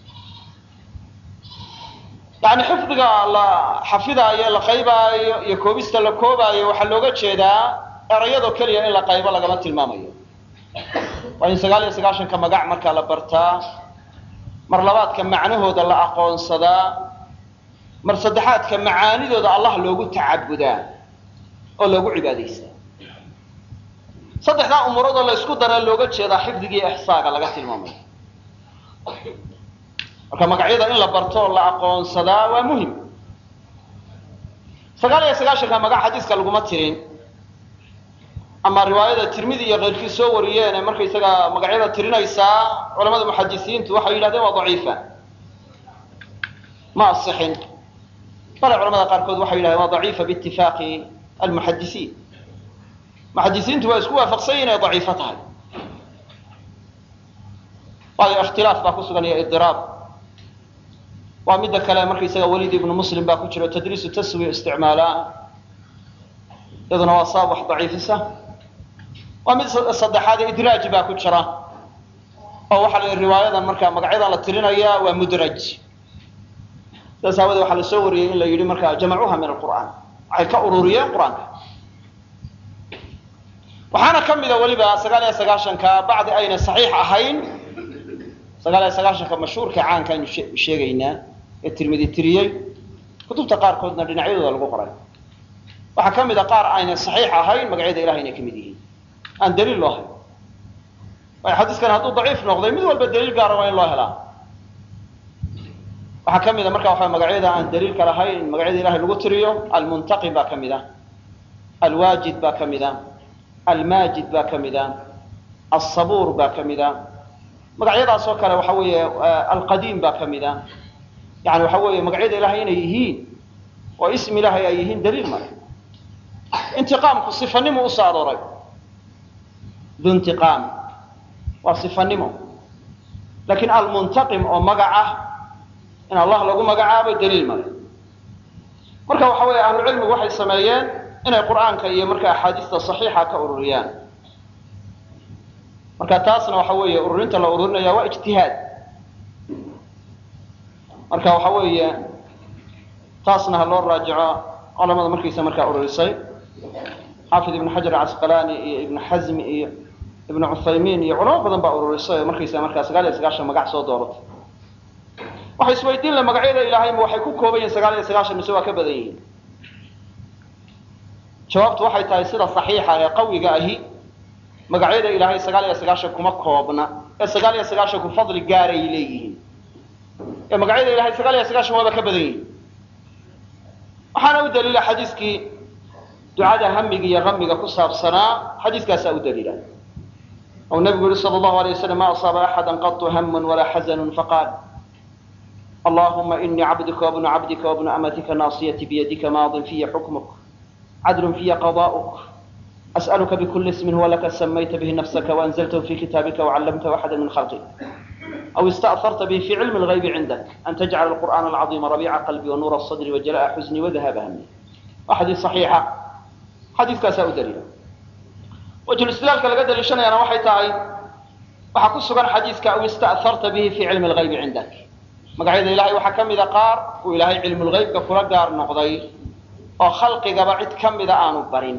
yani xifdiga la xafidaayo, la qaybaayo iyo koobista la koobaayo waxaa looga jeedaa erayadoo keliya in la qaybo lagama tilmaamayo. waa in sagaal iyo sagaashanka magac markaa la bartaa mar labaadka macnahooda la aqoonsadaa mar saddexaadka macaanidooda allah loogu tacabudaa oo loogu cibaadaystaa saddexdaa umuuradoo la isku dara looga jeedaa xifdiga iyo ixsaaga laga tilmaamayo marka magacyada in la barto oo la aqoonsadaa waa muhim sagaal iyo sagaashanka magac xadiiska laguma tirin ama riwaayada tirmidi iyo keyrkii soo wariyeen ee markaysaga magacyada tirinaysaa culamada muxadisiintu waxay yidhahdeen waa daciifa ma asixin bale culamada qaarkood waxay yidhahdeen waa daciifa biitifaaqi almuxadisiin muxadisiintu waa isku waafaqsan yihin inay daciifo tahay waayo ikhtilaaf baa ku sugan iyo idiraab waa midda kale markaysaga waliid ibnu muslim baa ku jiro tadriisu taswiya isticmaala iyaduna waa sabab wax daciifisa waa mid saddexaad idraaj baa ku jira oo waxaa la riwaayadan markaa magacyadan la tirinaya waa mudraj sidaas aawadee waxaa la soo wariyey in la yidhi markaa jamacuha min alqur'aan waxay ka ururiyeen qur-aanka waxaana ka mida weliba sagaal iyo sagaashanka bacdi ayna saxiix ahayn sagaal iyo sagaashanka mashhuurka caanka aynu sheegaynaa ee tirmidi tiriyey kutubta qaarkoodna dhinacyadooda lagu qoray waxaa ka mida qaar ayna saxiix ahayn magacyada ilahay inay ka mid yihiin aan daliil loo hayn waayo xadiiskan hadduu daciif noqday mid walba daliil gaara waa in loo helaa waxaa ka mida marka waxa magacyada aan daliilka lahayn magacyada ilahay lagu tiriyo almuntaqim baa ka mid a alwaajid baa ka mid a almaajid baa ka mid a alsabuur baa ka mid a magacyadaas oo kale waxa weeye alqadiim baa ka mid a yani waxa weeye magacyada ilahay inay yihiin oo ismi ilahay ay yihiin daliil male intiqaamku sifanimo usoo arooray duntiqaam waa sifanimo laakiin almuntaqim oo magaca in allah lagu magacaabo daliil male marka waxa weeye ahlucilmigu waxay sameeyeen inay qur'aanka iyo marka axaadiista saxiixa ka ururiyaan marka taasna waxa weeye ururinta la ururinaya waa ijtihaad marka waxa weeye taasna ha loo raajico culamada markiisa markaa ururisay xaafid ibn xajar casqalaani iyo ibn xazm iyo ibn cuthaymiin iyo culamo badan baa ururisay oo markiisa markaa sagaal iyo sagaashan magac soo dooratay waxay isweydiin la magacyada ilaahayma waxay ku kooban yihiin sagaal iyo sagaashan mise waa ka badan yihiin jawaabtu waxay tahay sida saxiixa ee qawiga ahi magacyada ilaahay sagaal iyo sagaashan kuma koobna ee sagaal iyo sagaashan ku fadli gaaray leeyihiin ee magacyada ilaahay sagaal iyo sagaashan waaba ka badan yihiin waxaana u daliila xadiiskii ducada hamiga iyo hamiga ku saabsanaa xadiiskaasaa u daliila oo nabigu yihi sala allahu alayh wasalam ma asaaba axada qatu hamun walaa xazanun faqaal allahuma inii cabduka wabnu cabdika wabnu amatika naasiyati biyadika maadin fiya xukmuk عدل في قضاؤك أسألك بكل اسم هو لك سميت به نفسك وأنزلته في كتابك وعلمته أحدا من خلقك أو استأثرت به في علم الغيب عندك أن تجعل القرآن العظيم ربيع قلبي ونور الصدر وجلاء حزني وذهاب همي وحديث صحيحة حديث كاساء دليل وجه الاستدلال كالقدر لشنا أنا وحي تعي وحكس كان حديثك أو استأثرت به في علم الغيب عندك مقعد إلهي وحكم إذا قار وإلهي علم الغيب كفر قار نقضي oo khalqigaba cid ka mida aanu barin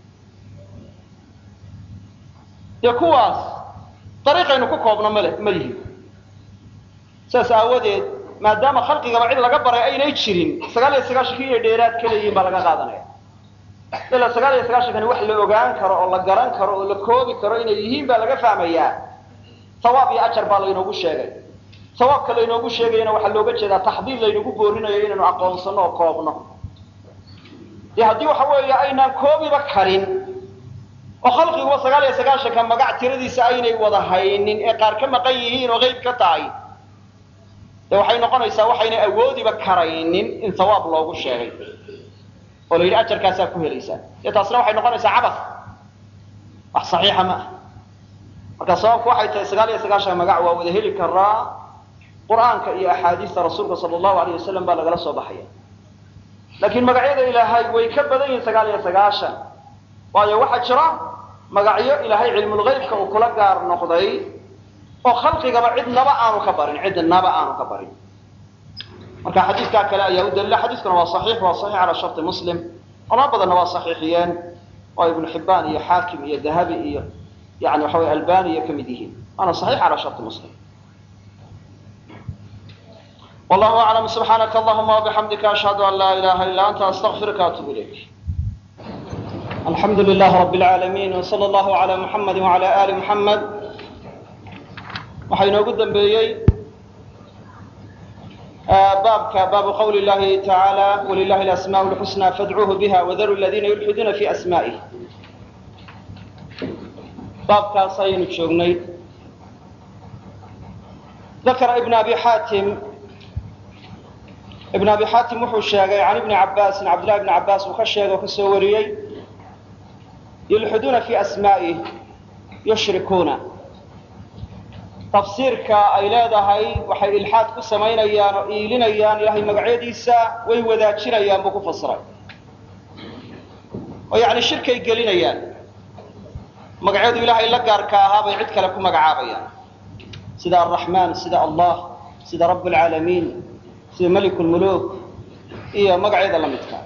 dee kuwaas dariiqaynu ku koobno male ma lihin saas aawadeed maadaama khalqigaba cid laga baray aynay jirin sagaal iyo sagaashankii iyo dheeraad ka leeyihin baa laga qaadanaya ilaa sagaal iyo sagaashankani wax la ogaan karo oo la garan karo oo la koobi karo inay yihiin baa laga fahmayaa sawaab iyo ajar baa laynoogu sheegay sawaabka laynoogu sheegayana waxaa looga jeedaa taxdiid laynagu boorinayo inaynu aqoonsano oo koobno dee haddii waxa weeye aynaan koobiba karin oo khalqiguba sagaal iyo sagaashanka magac tiradiisa aynay wada haynin ee qaar ka maqan yihiin oo qeyb ka tahay dee waxay noqonaysaa waxaynay awoodiba karaynin in sawaab loogu sheegay oo la yidhi ajarkaasaa ku helaysaa dee taasna waxay noqonaysaa cabas wax saxiixa ma ah marka sababku waxay tahay sagaal iyo sagaashan magac waa wada heli karaa qur'aanka iyo axaadiista rasuulka sala allahu alayh wasalam baa lagala soo baxaya laakiin magacyada ilaahay way ka badan yihiin sagaal iyo sagaashan waayo waxaa jira magacyo ilaahay cilmulgeybka uu kula gaar noqday oo khalqigaba cidnaba aanu ka barin cidnaba aanu ka barin marka xadiiskaa kale ayaa u dalila xadiiskuna waa saxiix waa saxiix calaa sharti muslim culamo badanna waa saxiixiyeen oo ibnu xibbaan iyo xaakim iyo dahabi iyo yani waxa weye albani iyo ka mid yihiin waana saxiix calaa sharti muslim والله أعلم. سبحانك اللهم وبحمدك أشهد أن لا إله إلا أنت أستغفرك وأتوب إليك. الحمد لله رب العالمين وصلى الله على محمد وعلى آل محمد. waxaa inoogu dambeeyey baabka baabu qowli llahi tacaala walilahi alasmaa'u lxusnaa fadcuuhu biha wadaru aladiina yulxiduuna fi asmaa'ih. baabkaas ayaynu joognay. dakara ibn abi xaatim ibn abi xaatim wuxuu sheegay can ibni cabaasin cabdillahi ibni cabaas uu ka sheegay oo ka soo wariyey yulxiduuna fi asmaa'ih yushrikuuna. tafsiirka ay leedahay waxay ilxaad ku samaynayaan oo iilinayaan ilaahay magacyadiisa way wadaajinayaan buu ku fasiray oo yacni shirkay gelinayaan. magacyadu ilaahay la gaarka ahaa bay cid kale ku magacaabayaan sida arraxmaan, sida allah, sida rabb alcaalamiin, sida malik lmuluk iyo magacyada la midka.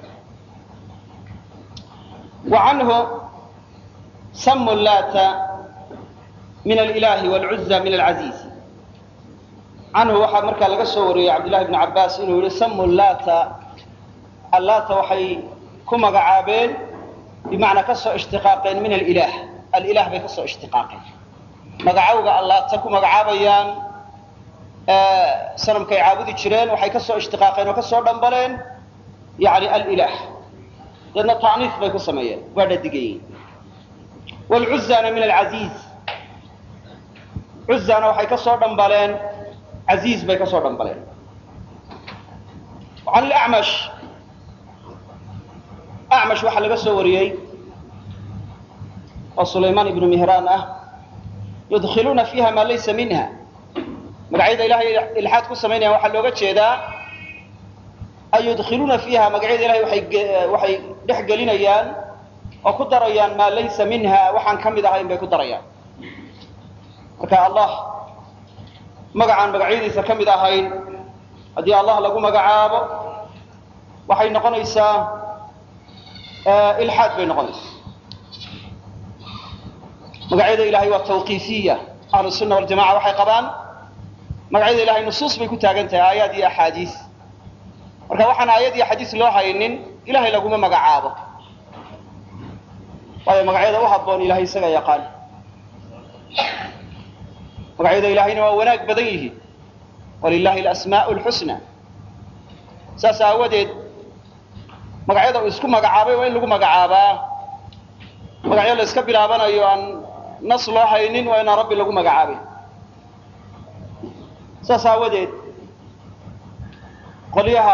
wa canhu samu laata min alilahi wlcuza min alcaziiz. canhu waxaa markaa laga soo wariyey cabdillahi bni cabaas inuu yihi samu laata, allaata waxay ku magacaabeen bimacnaa ka soo ishtiqaaqeen min alilah. alilah bay ka soo ishtiqaaqeen. magacowga allaata ku magacaabayaan sanamkay caabudi jireen waxay ka soo ishtiqaaqeen oo ka soo dhambaleen yani alilah. deedna ta'niif bay ku sameeyeen, waa dhadigayiin. wlcuzana min alcaziiz, cuzana waxay ka soo dhambaleen caziiz bay ka soo dhambaleen. can lacmash, acmash waxaa laga soo wariyey oo sulaymaan ibnu mihraan ah yudkiluuna fiiha maa laysa minha. magacyada ilahay ilxaad ku samaynayaan waxaa looga jeedaa ay yudkiluuna fiiha magacyada ilahay waxay dhex gelinayaan oo ku darayaan maa laysa minha waxaan ka mid ahayn bay ku darayaan. marka allah magacaan magacyadiisa ka mid ahayn haddii allah lagu magacaabo waxay noqonaysaa ilxaad bay noqonaysaa. magacyada ilahay waa tawqiifiya. ahlu sunna waljamaca waxay qabaan magacyada ilahay nusuus bay ku taagan tahay, aayaad iyo axaadiis. marka waxaan aayad iyo xadiis loo haynin ilahay laguma magacaabo, waayo magacyada u habboon ilahay isaga yaqaan. magacyada ilahayna waa wanaag badan yihiin. walilahi alasmaa'u lxusna. saas aawadeed magacyada uu isku magacaabay waa in lagu magacaabaa. magacyo la iska bilaabanayo aan nas loo haynin waa inaan rabbi lagu magacaabay. saas aawadeed qolyaha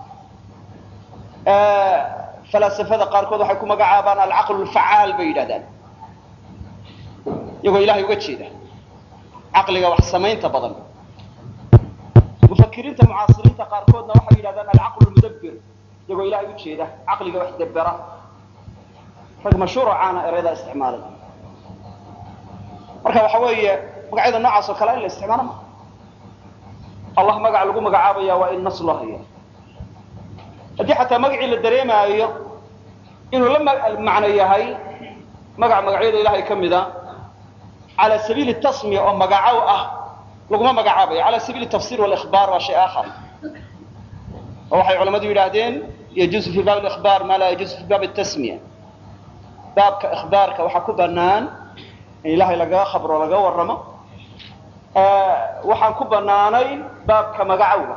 falaasafada qaarkood waxay ku magacaabaan alcaqlu lfacaal bay yidhahdaan, iyagoo ilahay uga jeeda caqliga wax samaynta badan. mufakiriinta mucaasiriinta qaarkoodna waxay yidhahdaan alcaqlu lmudabbir, iyagoo ilahay u jeeda caqliga wax dabbera. rag mashhuuro caana ereyada isticmaalay. marka waxa weeye magacyada noocaas oo kale in la isticmaalo ma allah magac lagu magacaabaya waa in nas loo haya. haddii xataa magacii la dareemaayo inuu la macno yahay magac magacyada ilahay ka mida cala sabiili tasmiya oo magacow ah laguma magacaabayo. cala sabiili tafsir walikhbaar waa shay aakhar. oo waxay culammadu yidhaahdeen yajuuzu fi baab alikhbaar maa laa yajuuzu fi baab tasmiya. baabka ikhbaarka waxaa ku banaan in ilahay lagaga khabro laga warramo, waxaan ku banaanayn baabka magacowga.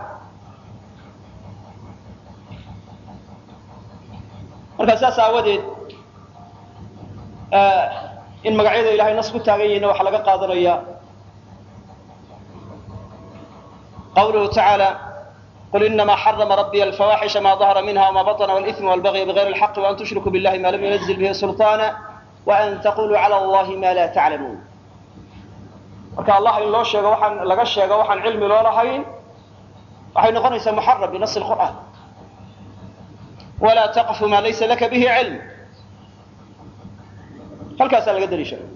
marka saas aawadeed in magacyada ilahay nas ku taagan yihiinna waxaa laga qaadanaya qawluhu tacaala qul inama xarama rabbiy alfawaaxisha ma dahara minha wma baطna wاlإثma wاlbagya bغayri اlxaqi وan tushrikuu biاllahi ma lam yunazil bihi sulطaana وan taquluu calى اllahi ma la taclamuun. marka allah in loo sheego waxaan laga sheego waxaan cilmi loo lahayn waxay noqonaysaa muxaram binasi اlqur'an. walaa taqfu ma laysa laka bihi cilm. halkaasaa laga daliishaday.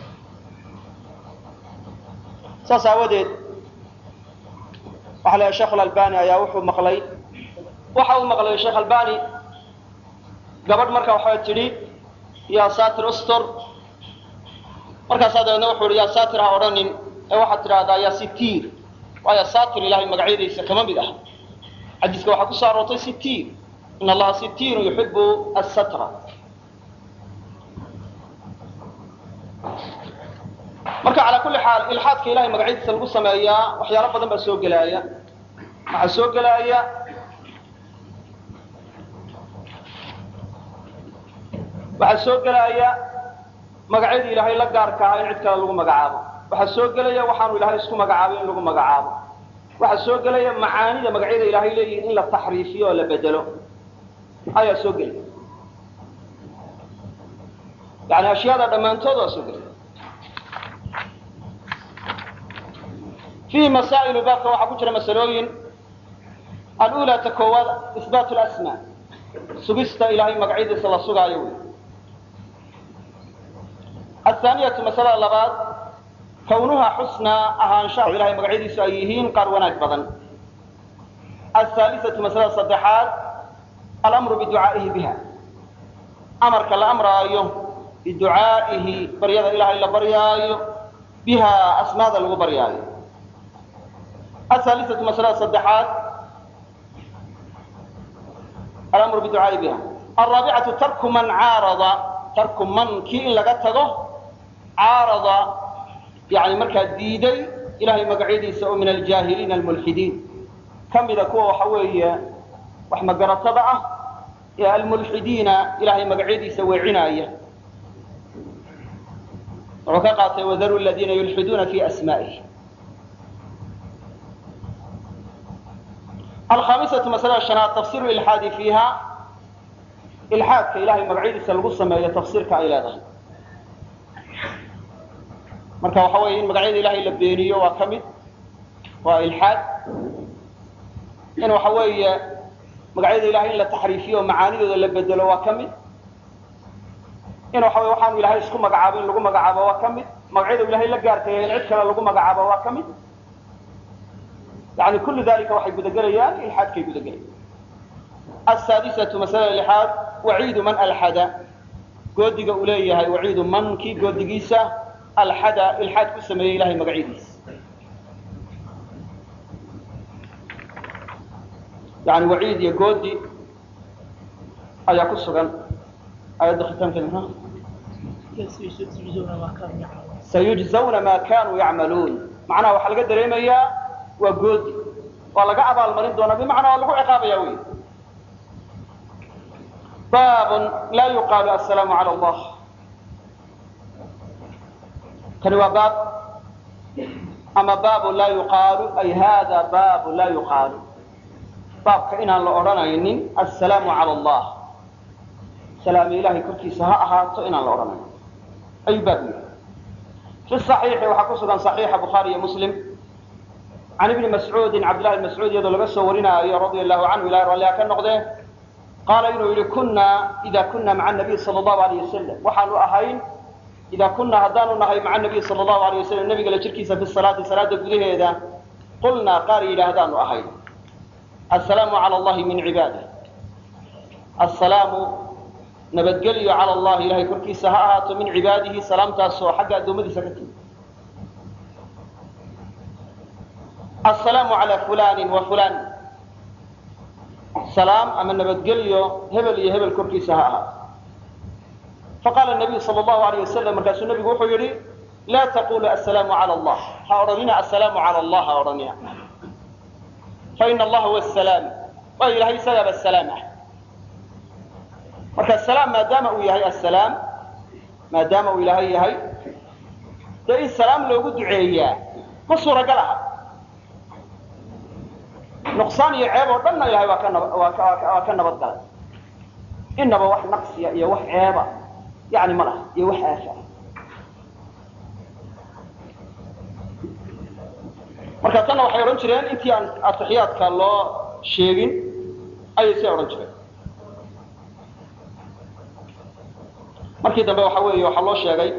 saas aawadeed waxa la yahay sheekh alalbani ayaa wuxuu maqlay waxa uu maqlay sheekh albani gabadh marka waxay tidhi yaa saatir ustur. markaasaa dabeedna wuxuu ihi yaa saatir ha odhanin ee waxaad tidhaahdaa yaa sitiir. waayo saatir ilaahay magacyadiisa kama mid ah xadiiska waxaa ku soo aroortay sitiir in allaha sitiirun yuxibu assatra marka calaa kulli xaal ilxaadka ilahay magacyadiisa lagu sameeyaa waxyaalo badan baa soo gelaaya waxaa soo gelaaya waxaa soo gelaaya magacyadii ilaahay la gaarka ahaa in cid kale lagu magacaabo waxaa soo gelaya waxaanu ilaahay isku magacaabay in lagu magacaabo waxaa soo gelaya macaanida magacyada ilaahay leeyihiin in la taxriifiyo oo la bedelo ayaa soo gelaya yani ashyaada dhammaantood waa soo gelaya fiihi masaa'ilu baabka waxaa ku jira masalooyin alula ta koowaad isbaatu lasmaa sugista ilaahay magacyadiisa la sugaayo wey athaaniyatu masalada labaad kawnuha xusnaa ahaanshaha ilahay magacyadiisu ay yihiin qaar wanaag badan athaalisatu masalada saddexaad alamru biducaa'ihi biha amarka la amraayo biducaa'ihi baryada ilaahay la baryaayo biha asmaada lagu baryaayo athaalisatu masalada saddexaad alamru biducaa'ihi biha alraabicatu tarku man caarada tarku man kii in laga tago caarada yani markaa diiday ilahay magacyadiisa oo min aljaahiliina almulxidiin ka mida kuwa waxa weeye wax magaratada ah ee almulxidiina ilahay magacyadiisa weecinaaya wuxuu ka qaatay wadaru aladiina yulxiduuna fi asmaa'ihi alkhamisatu masalada shanaad tafsiru ilxaadi fiiha ilxaadka ilahay magacyadiisa lagu sameeyo tafsiirka ay leedahay marka waxa weeye in magacyada ilahay la beeniyo waa ka mid waa ilxaad in waxa weeye magacyada ilahay in la taxriifiyo o macaanidooda la bedelo waa ka mid in waxa weye waxaanu ilahay isku magacaabo in lagu magacaabo waa ka mid magacyada ilahay la gaarkaya in cid kale lagu magacaabo waa ka mid yani kullu dalika waxay gudagelayaan ilxaadkay gudagelayaan asaadisatu masalada lixaad waciidu man alxada goodiga uu leeyahay waciidu man kii goodigiisa alxada ilxaad ku sameeyey ilahay magacyadiisa yani waciid iyo goodi ayaa ku sugan ayadda khitaamkeeda sayujzawna ma kanuu yacmaluun macnaha waxaa laga dareemayaa waa goodi waa laga abaalmarin doonaa bimacnaa waa lagu ciqaabaya wey baabun laa yuqaalu assalaamu cala allah kani waa baab ama baabu laa yuqaalu ay hada baabu laa yuqaalu baabka inaan la odhanaynin assalaamu cala allah salaami ilahay korkiisa ha ahaato inaan la odhanayn ayuu baab yahay fi صaxiixi waxaa ku sugan صaxiixa bukhaari iyo muslim can ibni mascuudin cabdillahi bn mascuud iyadoo laga soo warinaayo radia allahu canhu ilahay ralliha ka noqdee qaala inuu yihi kuna ida kuna maca nabiy sala allahu alayh wasalam waxaanu ahayn ida kuna haddaanu nahay maca nabiy sala allahu alayh wasalam nabiga la jirkiisa fi salaati salaada gudaheeda qulnaa qaar yidhaahdaanu ahayn assalaamu cala allahi min cibaadih assalaamu nabadgelyo cala allahi ilahay korkiisa ha ahaato min cibaadihi salaamtaasoo xagga addoommadiisa ka timi assalaamu cala fulani wa fulan salaam ama nabadgelyo hebel iyo hebel korkiisa ha ahaato faqaala nabiyu sala allahu alayh wasalam markaasuu nabigu wuxuu yidhi laa taqulu assalaamu cala allah ha odhanina assalaamu cala allah ha odhanina faina allaha huwa asalaam waayo ilahay isagaaba salaam ah marka salaam maadaama uu yahay assalaam maadaama uu ilaahay yahay dee in salaam loogu duceeyaa ma suuragal aha nuqsaan iyo ceeb oo dhanna ilahay waa ka nab waa ka waa ka nabad galay inaba wax naqsiya iyo wax ceeba yani ma laha iyo wax aafa marka tanna waxay odhan jireen intii aan atixiyaadka loo sheegin ayay si odhan jireen markii dambe waxa weeye waxaa loo sheegay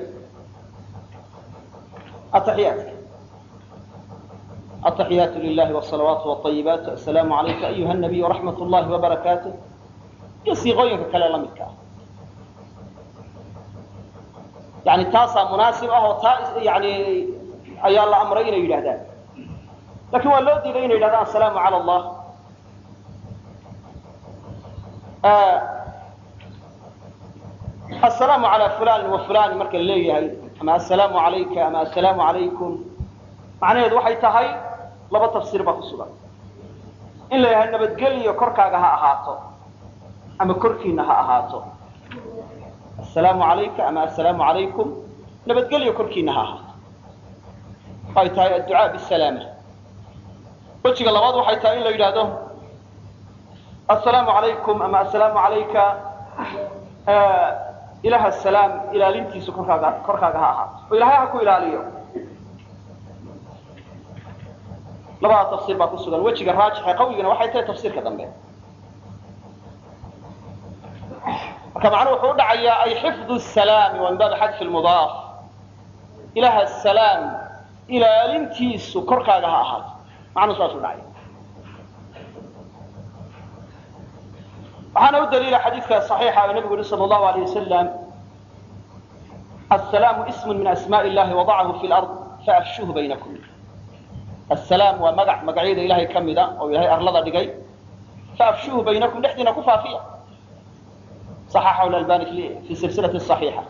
atixiyaadka التحيات لله والصلوات والطيبات السلام عليك أيها النبي ورحمة الله وبركاته يصيغوينك كلا لمدك يعني تاسع مناسب أهو تا يعني أيا الله أمرين يجهدان لكن والله دينين إلى السلام على الله آه السلام على فلان وفلان مركا ليه أما السلام عليك أما السلام عليكم معناه يد waxay tahay laba tafsiir ba ku sugan in la yahay nabadgelyo korkaaga ha ahaato ama korkiina ha ahaato السلام عليك أما السلام عليكم nabadgelyo korkiina ha ahaato ay tahay ducaa bisalaama wajiga labaad waxay tahay in la yiraahdo السلام عليكم أما السلام عليك إله السلام إلى لنتي سكركاغا كركاغا ها وإلهي هكو إلاليو لبعض تفسير باكو سوغان وجهك الراجح قوينا waxay tahay tafsiirka dambe كما عنه وحو دعيا أي حفظ السلام ومن باب حذف المضاف إله السلام إلى لنتي سكركاغا ها معنى ساسو دعيا وحنا ودليل حديثك الصحيح عن النبي صلى الله عليه وسلم السلام اسم من أسماء الله وضعه في الأرض فأفشوه بينكم السلام ومقع مقعيد إلهي كمدا أو إلهي أرلضة دقي فأفشوه بينكم لحدنا كفا فيها صححه الألباني في سلسلة الصحيحة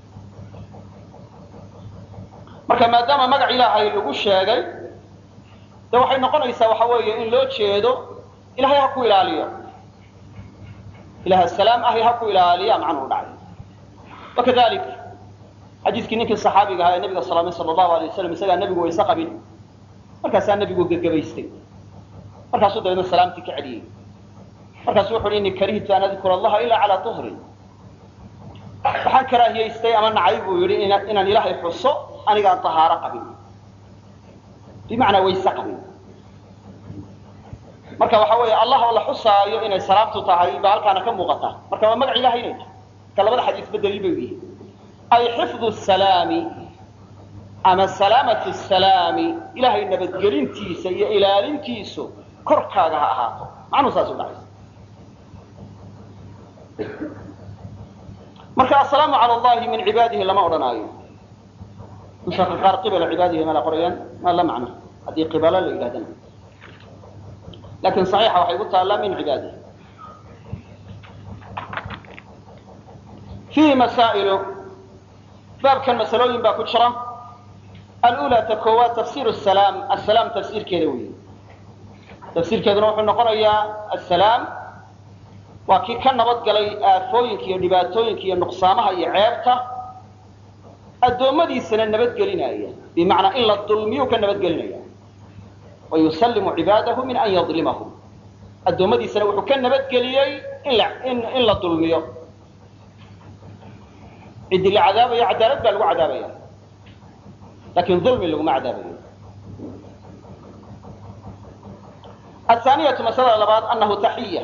marka maadaama magac ilaahay lagu sheegay de waxay noqonaysaa waxa weeye in loo jeedo ilaahay ha ku ilaaliyo إله السلام أهي هكو إلى آلية معنه دعي وكذلك حديث كنيك الصحابي قال النبي صلى الله عليه وسلم يسأل النبي ويساق بي مركز النبي قبيستي مركز صدر إن السلام تكعلي مركز وحول إني كرهت أن أذكر الله إلا على طهر فحان كراهية يستي أمن عيب ويري إن الإله يحصه أنا قال طهارة قبيل بمعنى ويساق بي marka waxa weeye Allah wala xusaayo inay salaamtu tahay baalkaana ka muuqata marka waa magac ilaahay inay ka labada xadiis bedeli bay ay xifdu salaami ama salaamatu salaami ilaahay nabadgelintiisa iyo ilaalintiisu korkaaga ha ahaato macnu saas u dhacay marka assalamu ala Allah min ibadihi lama oranayo mushaqqa qaar qibala ibadihi ma la qoriyan ma la macna hadii qibala la yiraahdan لكن صحيحة وحيقول تعالى من عباده فيه مسائل باب كان مسألوين باكو شرم الأولى تكوى تفسير السلام السلام تفسير كذوي تفسير كذا نوح النقرية السلام وكي كان نبض قلي آفوينك ودباتوينك النقصامها يعيبته الدومة دي سنة نبض قلينا بمعنى إلا الظلمي وكان نبض قلينا ويسلم عباده من أن يظلمهم الدومدي سنوح كان نبت قليي إلا إن إلا ظلميه عد اللي عذابه يا عدالة بل وعذابه لكن ظلم اللي ما عذابه الثانية مسألة لبعض أنه تحية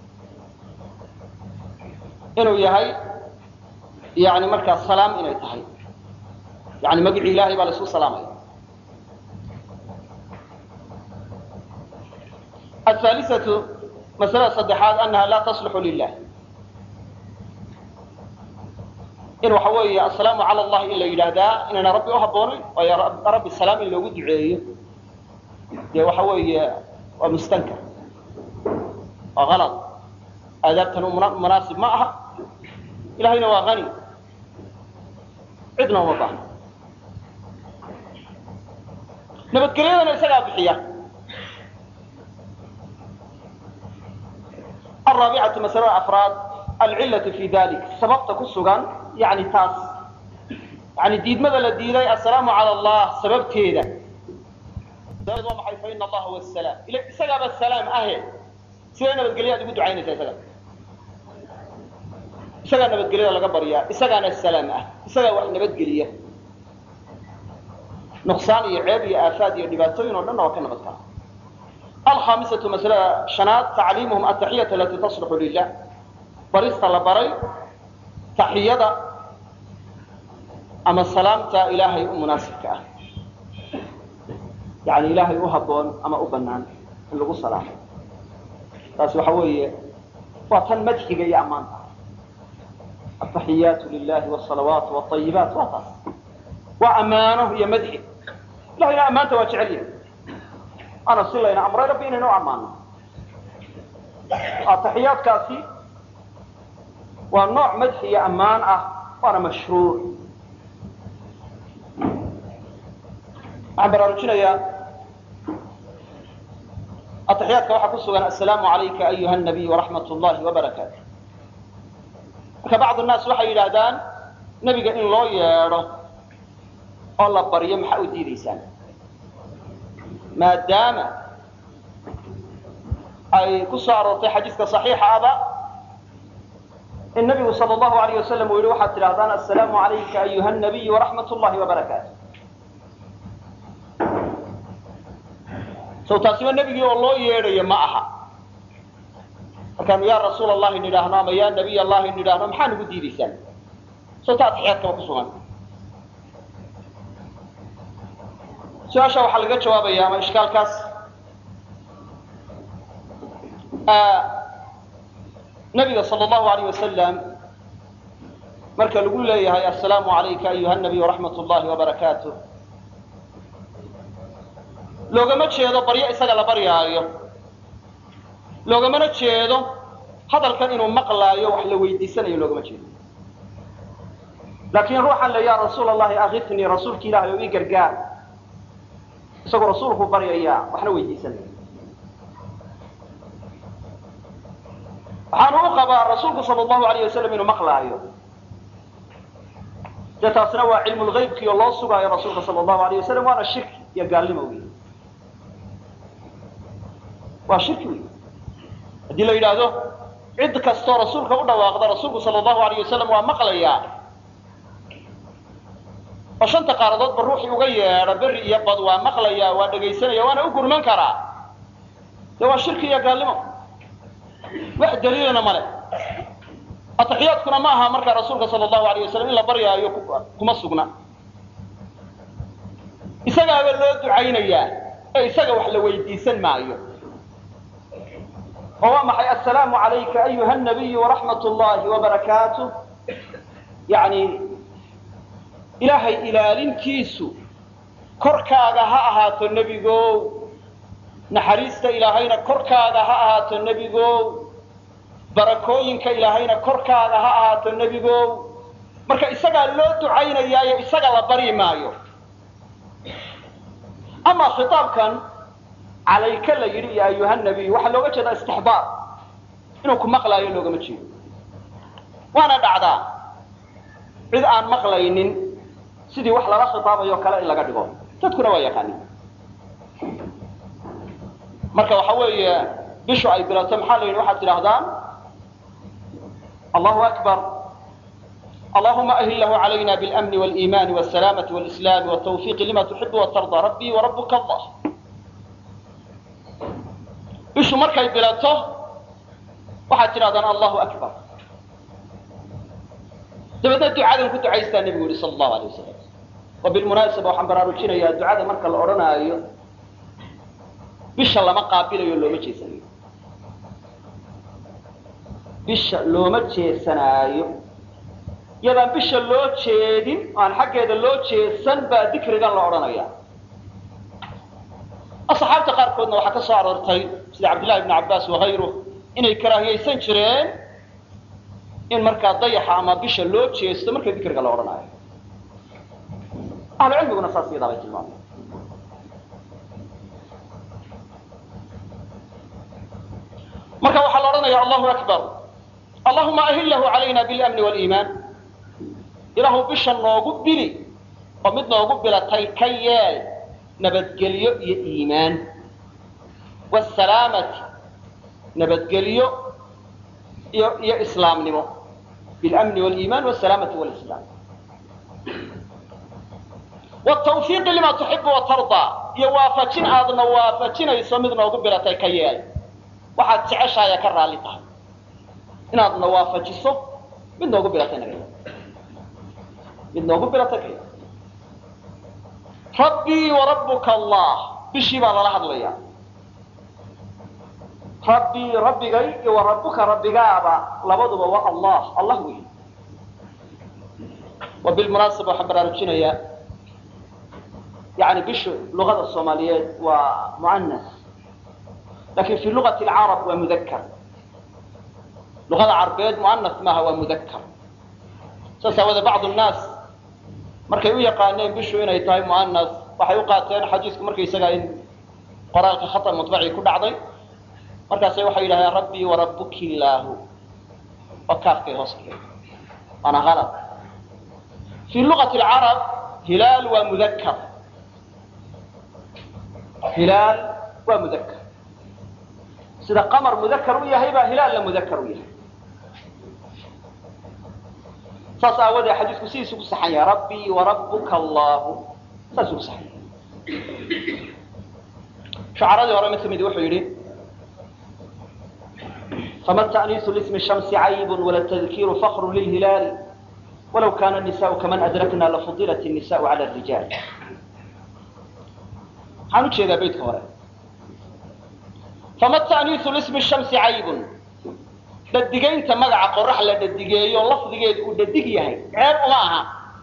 إنه يهي يعني مركز السلام إنه يتحيي يعني مقع إلهي بالسوء سلامه الثالثة مسألة صدحات أنها لا تصلح لله إنه حوي السلام على الله إلا إلهدا إننا ربي أهبوني ويا رب, رب السلام إلا ودعيه يا وحوي ومستنكر وغلط أدابته مناسب معها إلهينا وغني عدنا وضعنا نبتكرين نسأل بحياه الرابعة مسألة أفراد العلة في ذلك سببت كسوغان يعني تاس يعني ديد ماذا لديدي السلام على الله سببت هذا دارد وما حيث فإن الله هو السلام إلا سقب السلام أهل سيئنا بتقليها دي بدو عيني سيئنا سقبنا بتقليها لقبريا سقبنا السلام أهل سقبنا بتقليها نقصاني عيبي آفادي ودباتوين ولنا وكنا بطلع الخامسة مسألة شنات تعليمهم التحية التي تصلح لله بريست لبري تحية أما السلام تا إلهي مناسبك يعني إلهي أهبون أما أبنان اللي قصة له تاسو حوية وطن مدحك يا أمان التحيات لله والصلوات والطيبات وطن وأمانه هي مدحك لا يا أمانته واتعليه ana si layna amray rabbi inaynu amaano ataxiyaadkaasi waa nooc madxi iyo ammaan ah waana mashruuc waxaan baraarujinayaa ataxiyaadka waxaa ku sugan assalaamu calayka ayuha nabiy waraxmat ullahi wabarakaatu marka bacdu nnaas waxay yidhaahdaan nebiga in loo yeedho oo la baryo maxaa u diidaysaan maadaama ay ku soo aroortay xadiiska صaxiixa aba in nabigu sal allahu alayh wasalam uu yihi waxaad tidhahdaan assalaamu calayka ayuha nabiy waraxmat ullahi wabarakaatu sow taasiba nebigii oo loo yeedhayo ma aha markaanu yaa rasuul allahi nidhaahno ama yaa nabiy allahi nidhaahno maxaa nagu diidaysaan sow ta ataxiyaadkaba ku sugan su-aasha waxaa laga jawaabaya ama ishkaalkaas nabiga sal allahu alayh wasalam marka lagu leeyahay assalaamu calayka ayuha nabiy waraxmat ullahi wabarakaatu loogama jeedo baryo isaga la baryaayo loogamana jeedo hadalkan inuu maqlaayo wax la weydiisanayo loogama jeedo laakiin ruuxan le ya rasuul allahi akifnii rasuulki ilahay oo ii gargaar isagoo rasuulku baryaya waxna weydiisanaya waxaanu u qabaa rasuulku sal allahu alayh wasalam inuu maqlaayo dee taasna waa cilmu lgaybkii oo loo sugaayo rasuulka sal allahu alayh wasalam waana shirki iyo gaalnimo wey waa shirki wey haddii la yidhaahdo cid kastoo rasuulka u dhawaaqda rasuulku sal allahu alayh wasalam waa maqlayaa oo shanta qaaradoodba ruuxii uga yeedha beri iyo bad waa maqlayaa waa dhegaysanaya waana u gurman karaa dee waa shirki iyo gaalnimo wax daliilana male ataxiyaadkuna ma aha markaa rasuulka sal allahu alayh wasalam in la baryaayo kuma sugna isagaaba loo ducaynayaa ee isaga wax la weydiisan maayo oo waa maxay assalaamu calayka ayuha nabiy waraxmat ullahi wabarakaatu yani ilaahay ilaalintiisu korkaaga ha ahaato nebigow naxariista ilaahayna korkaaga ha ahaato nebigow barakooyinka ilaahayna korkaaga ha ahaato nebigow marka isagaa loo ducaynayaayo isaga la baryi maayo ama khitaabkan calayka la yidhi ya ayuha nabiy waxaa looga jeedaa istixbaar inuu ku maqlaayo loogama jeedo waana dhacdaa cid aan maqlaynin sidii wax lala khitaabayo kale in laga dhigo dadkuna waa yaqaanin marka waxa weeye bishu ay bilato maxaa la yidhi waxaad tidhaahdaan allahu akbar allahuma ahillahu calayna biاlamni wاliimani wاsalaamati wاlislaami wاtawfiiqi lima tuxibu watarda rabbii warabuka allah bishu markay bilato waxaad tidhahdaan allahu akbar dabeedna ducadan ku ducaystaa nebigu yihi sal allahu alay wasalam wa bilmunaasaba waxaan baraarujinayaa ducada marka la odhanaayo bisha lama qaabilayo looma jeesanayo bisha looma jeesanaayo yadaan bisha loo jeedin aan xaggeeda loo jeesan baa dikrigan la odhanaya asxaabta qaarkoodna waxaa ka soo aroortay sida cabdillahi ibni cabbaas wakayruh inay karaahiyaysan jireen in markaa dayaxa ama bisha loo jeesto marka dikriga la odhanaayo ahlu cilmiguna saas iyadaa bay tilmaamay marka waxaa la odhanaya allahu akbar allahuma ahillahu calayna biاlamni wاliimaan ilaahu bisha noogu bili oo mid noogu bilatay ka yeel nabadgelyo iyo iimaan wاsalaamati nabadgelyo iyo iyo islaamnimo biاlamni wاliiman wاsalaamati wاlislaam wاtawfiiqi lima tuxibu watardaa iyo waafajin aadna waafajinayso mid noogu bilatay ka yeel waxaad jeceshaaya ka raalli tahay inaadna waafajiso mid noogu bilatay naga yeel mid noogu bilatay ka yeel rabbii warabuka allah bishii baa lala hadlayaa rabbii rabbigay iyo wa rabbuka rabbigaaba labaduba waa allah allah wey wa bilmunaasaba waxaan baraarujinayaa يعني بش لغة الصوماليات ومؤنث، لكن في لغة العرب ومذكر. لغة العربية مؤنث ما هو مذكر. سأسأل بعض الناس markay u yaqaaneen bishu inay tahay muannas waxay u qaateen xadiisku markay isaga in qoraalka khata mutbaci ku dhacday markaas ay waxay yiraahdeen rabbi wa rabbuki illahu wakaafkay hooskeed ana ghalat fi lughati al-arab hilal wa mudhakkar hilal wa mudhakkar sida qamar mudhakkar u yahay ba hilal la mudhakkar u yahay فصاود حديث كسيس صح يا ربي وربك الله فسو صح شعر هذا ورا مثل مدي وحو يري فما التأنيث لاسم الشمس عيب ولا التذكير فخر للهلال ولو كان النساء كمن أدركنا لفضيلة النساء على الرجال حانو شيء ذا بيت كورا فما التأنيث لاسم الشمس عيب ددقين تمقع قرح لددقين لفظيين وددق يحي عيب وماها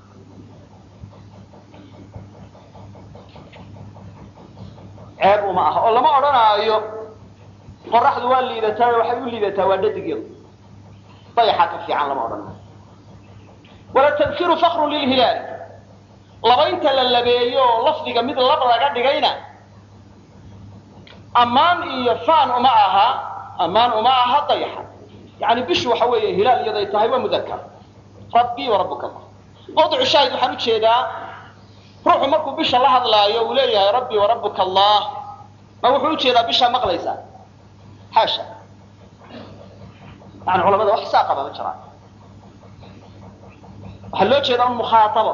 عيب وماها والله ما أرانا أيو قرح دوال لي ذاتا وحيقول لي ذاتا وددقين طيحة في عالم أرانا ولا التذكير فخر للهلال لبينت للبيو لفظيك مثل لفظة قدقين أمان إيفان ومعها أمان ومعها طيحة يعني بش وحويه هلال يدي تهي ومذكر ربي وربك الله موضوع الشاهد وحنو جيدا روحوا مركو بش الله هذا وليه يا ربي وربك الله ما وحو جيدا بشها مقليسا حاشا يعني علماء ده وحساقه ما جرى وحلو جيدا مخاطبه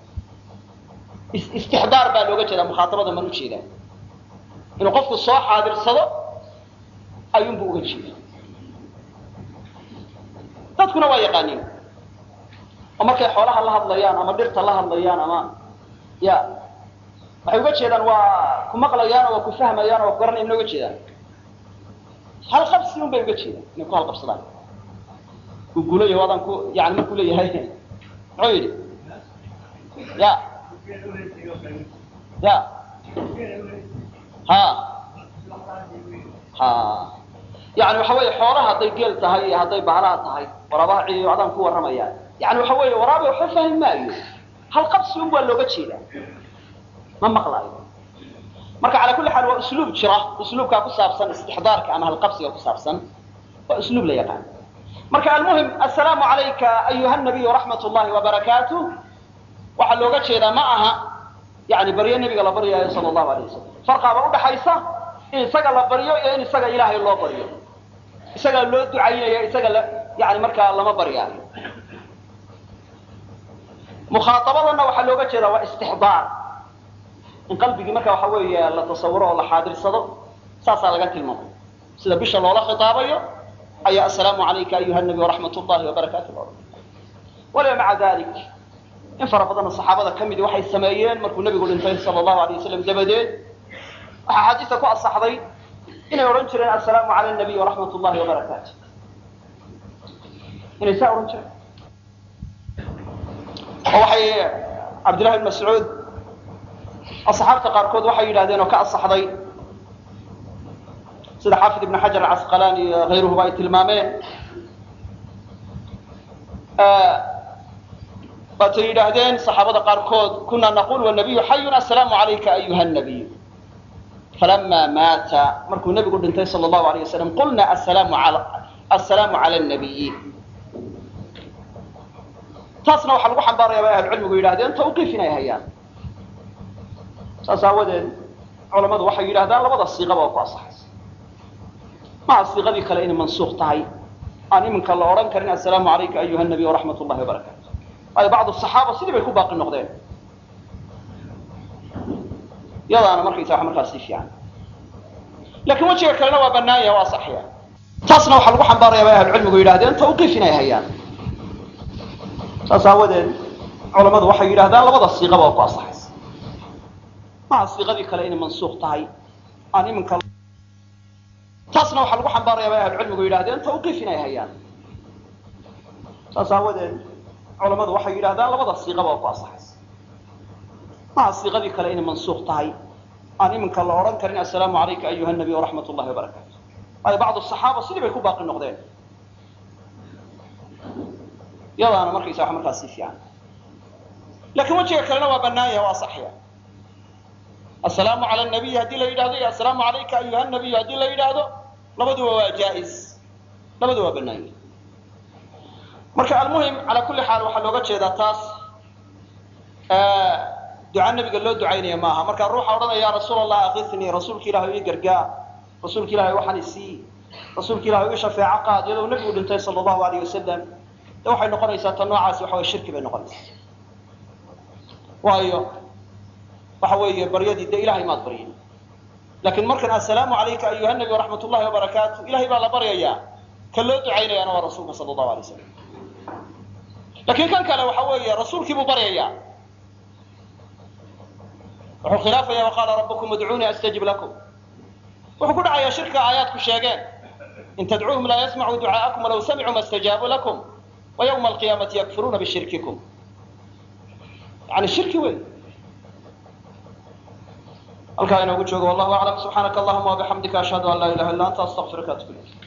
استحضار با لوga jeeda مخاطبه ما جيدا inuu qofku soo xaadirsado ayuun buu uga jeedaa dadkuna waa yaqaaniin oo markay xoolaha la hadlayaan ama dhirta la hadlayaan ama ya waxay uga jeedaan waa ku maqlayaan oo ku fahmayaan oo garanayaan uga jeedaan hal qabsi un bay uga jeedaan inay ku hal qabsadaan ku guulayo wadan ku yaani markuu leeyahay cuydi ya ya ha ha يعني وحوي حولها هذي قيل تهي هذي بعلها تهي ورباعي وعدم كوا رميان يعني وحوي ورابع وحفهم مايو هالقبس يوم ولا بتشيله ما مقلاي مركا على كل حال واسلوب شرح اسلوب كاكو سابسن استحضارك اما هالقبس كاكو سابسن واسلوب لا يقان مركا المهم السلام عليك ايها النبي ورحمه الله وبركاته waxa looga jeeda ma aha yani bariyo nabiga la bariyo sallallahu alayhi wasallam farqa ba u dhaxaysa in isaga la bariyo iyo in isaga ilaahay loo bariyo isaga loo ducaynayo isaga yani marka lama bariyayo mukhatabadana waxa looga jeeda waa istihbaar in qalbiga marka waxa weeye la tasawuro oo la xaadirsado saasa laga tilmaamo sida bisha loola khitaabayo ay assalaamu alayka ayuha nabi wa rahmatullahi wa barakatuh wala ma'a dhalik in farabadana saxaabada kamid waxay sameeyeen markuu nabigu dhintay sallallahu alayhi wasallam dabadeed waxa xadiiska ku asaxday inay oran jireen assalaamu ala nabi wa rahmatullahi wa barakatuh inay saa oran jireen waxay Abdullah ibn Mas'ud asxaabta qaarkood waxay yiraahdeen oo ka asaxday sida Xaafid ibn Hajar al-Asqalani iyo غيره bay tilmaameen فتيدهدين صحابة قاركود كنا نقول والنبي حي السلام عليك أيها النبي فلما مات مركو النبي قلت انتهي صلى الله عليه وسلم قلنا السلام على السلام على النبي تصنع حلقوا حنبار يا أهل العلم ويدهدين توقيفنا يا هيان سأساودين علماء وحي يدهدين لبدا الصيغة وقاصح مع الصيغة ذي كلاين منسوخ تهي أني من كالله أوران كرين السلام عليك أيها النبي ورحمة الله وبركاته أي بعض الصحابة سيدي بيكون باقي النقدين يلا أنا مركي ساحة مركي سيف يعني لكن وجهك كلنا وبناية واصحية تصنع حلقوا حنبار يا أهل العلم ويرادين توقيفنا يا هيان سأساودين علماء وحي يرادين لبدا الصيغة وقاصح مع الصيغة ذي كلاين منسوخ تهي أني من كلا تصنع حلقوا حنبار يا أهل العلم ويرادين توقيفنا يا هيان سأساودين علماء waxay yiraahdaan labada siiqaba waa ku asaxaysa مع صيغة كلا إن منسوخ تهي أنا من كلا أوران كرين السلام عليك أيها النبي ورحمة الله وبركاته أي بعض الصحابة صلي بيكون باقي النقدين يلا أنا مركي ساحة مركز سيف يعني لكن وجه كلنا وبناية وصحيح السلام على النبي هدي له يدادو السلام عليك أيها النبي هدي له يدادو لبدو جائز لبدو وبناية مركا المهم على كل حال waxaa looga jeedaa taas ee duca nabiga loo ducaynaya maaha marka ruuxa oranaya rasuulullah aqithni rasuulka ilaahay ii gargaa rasuulka ilaahay waxaan isii rasuulka ilaahay ii shafaaca qaad iyadoo nabigu dhintay sallallahu alayhi wasallam waxay noqonaysaa tan noocaas waxa way shirki bay noqonaysaa waayo waxa weeye baryadii de ilaahay maad baryin laakiin markan assalaamu alayka ayuha nabi wa rahmatullahi wa barakatuh ilaahay baa la baryayaa ka loo ducaynayana waa rasuulka sallallahu alayhi wasallam لكن كان كلا وحوي رسولك مبريا وحو خلافه يا وقال ربكم ادعوني استجب لكم وحقول يا شركة آياتكم شيئين إن تدعوهم لا يسمعوا دعاءكم ولو سمعوا ما استجابوا لكم ويوم القيامة يكفرون بشرككم يعني الشرك وين الكائن وجهه والله أعلم سبحانك اللهم وبحمدك أشهد أن لا إله إلا أنت أستغفرك وأتوب إليك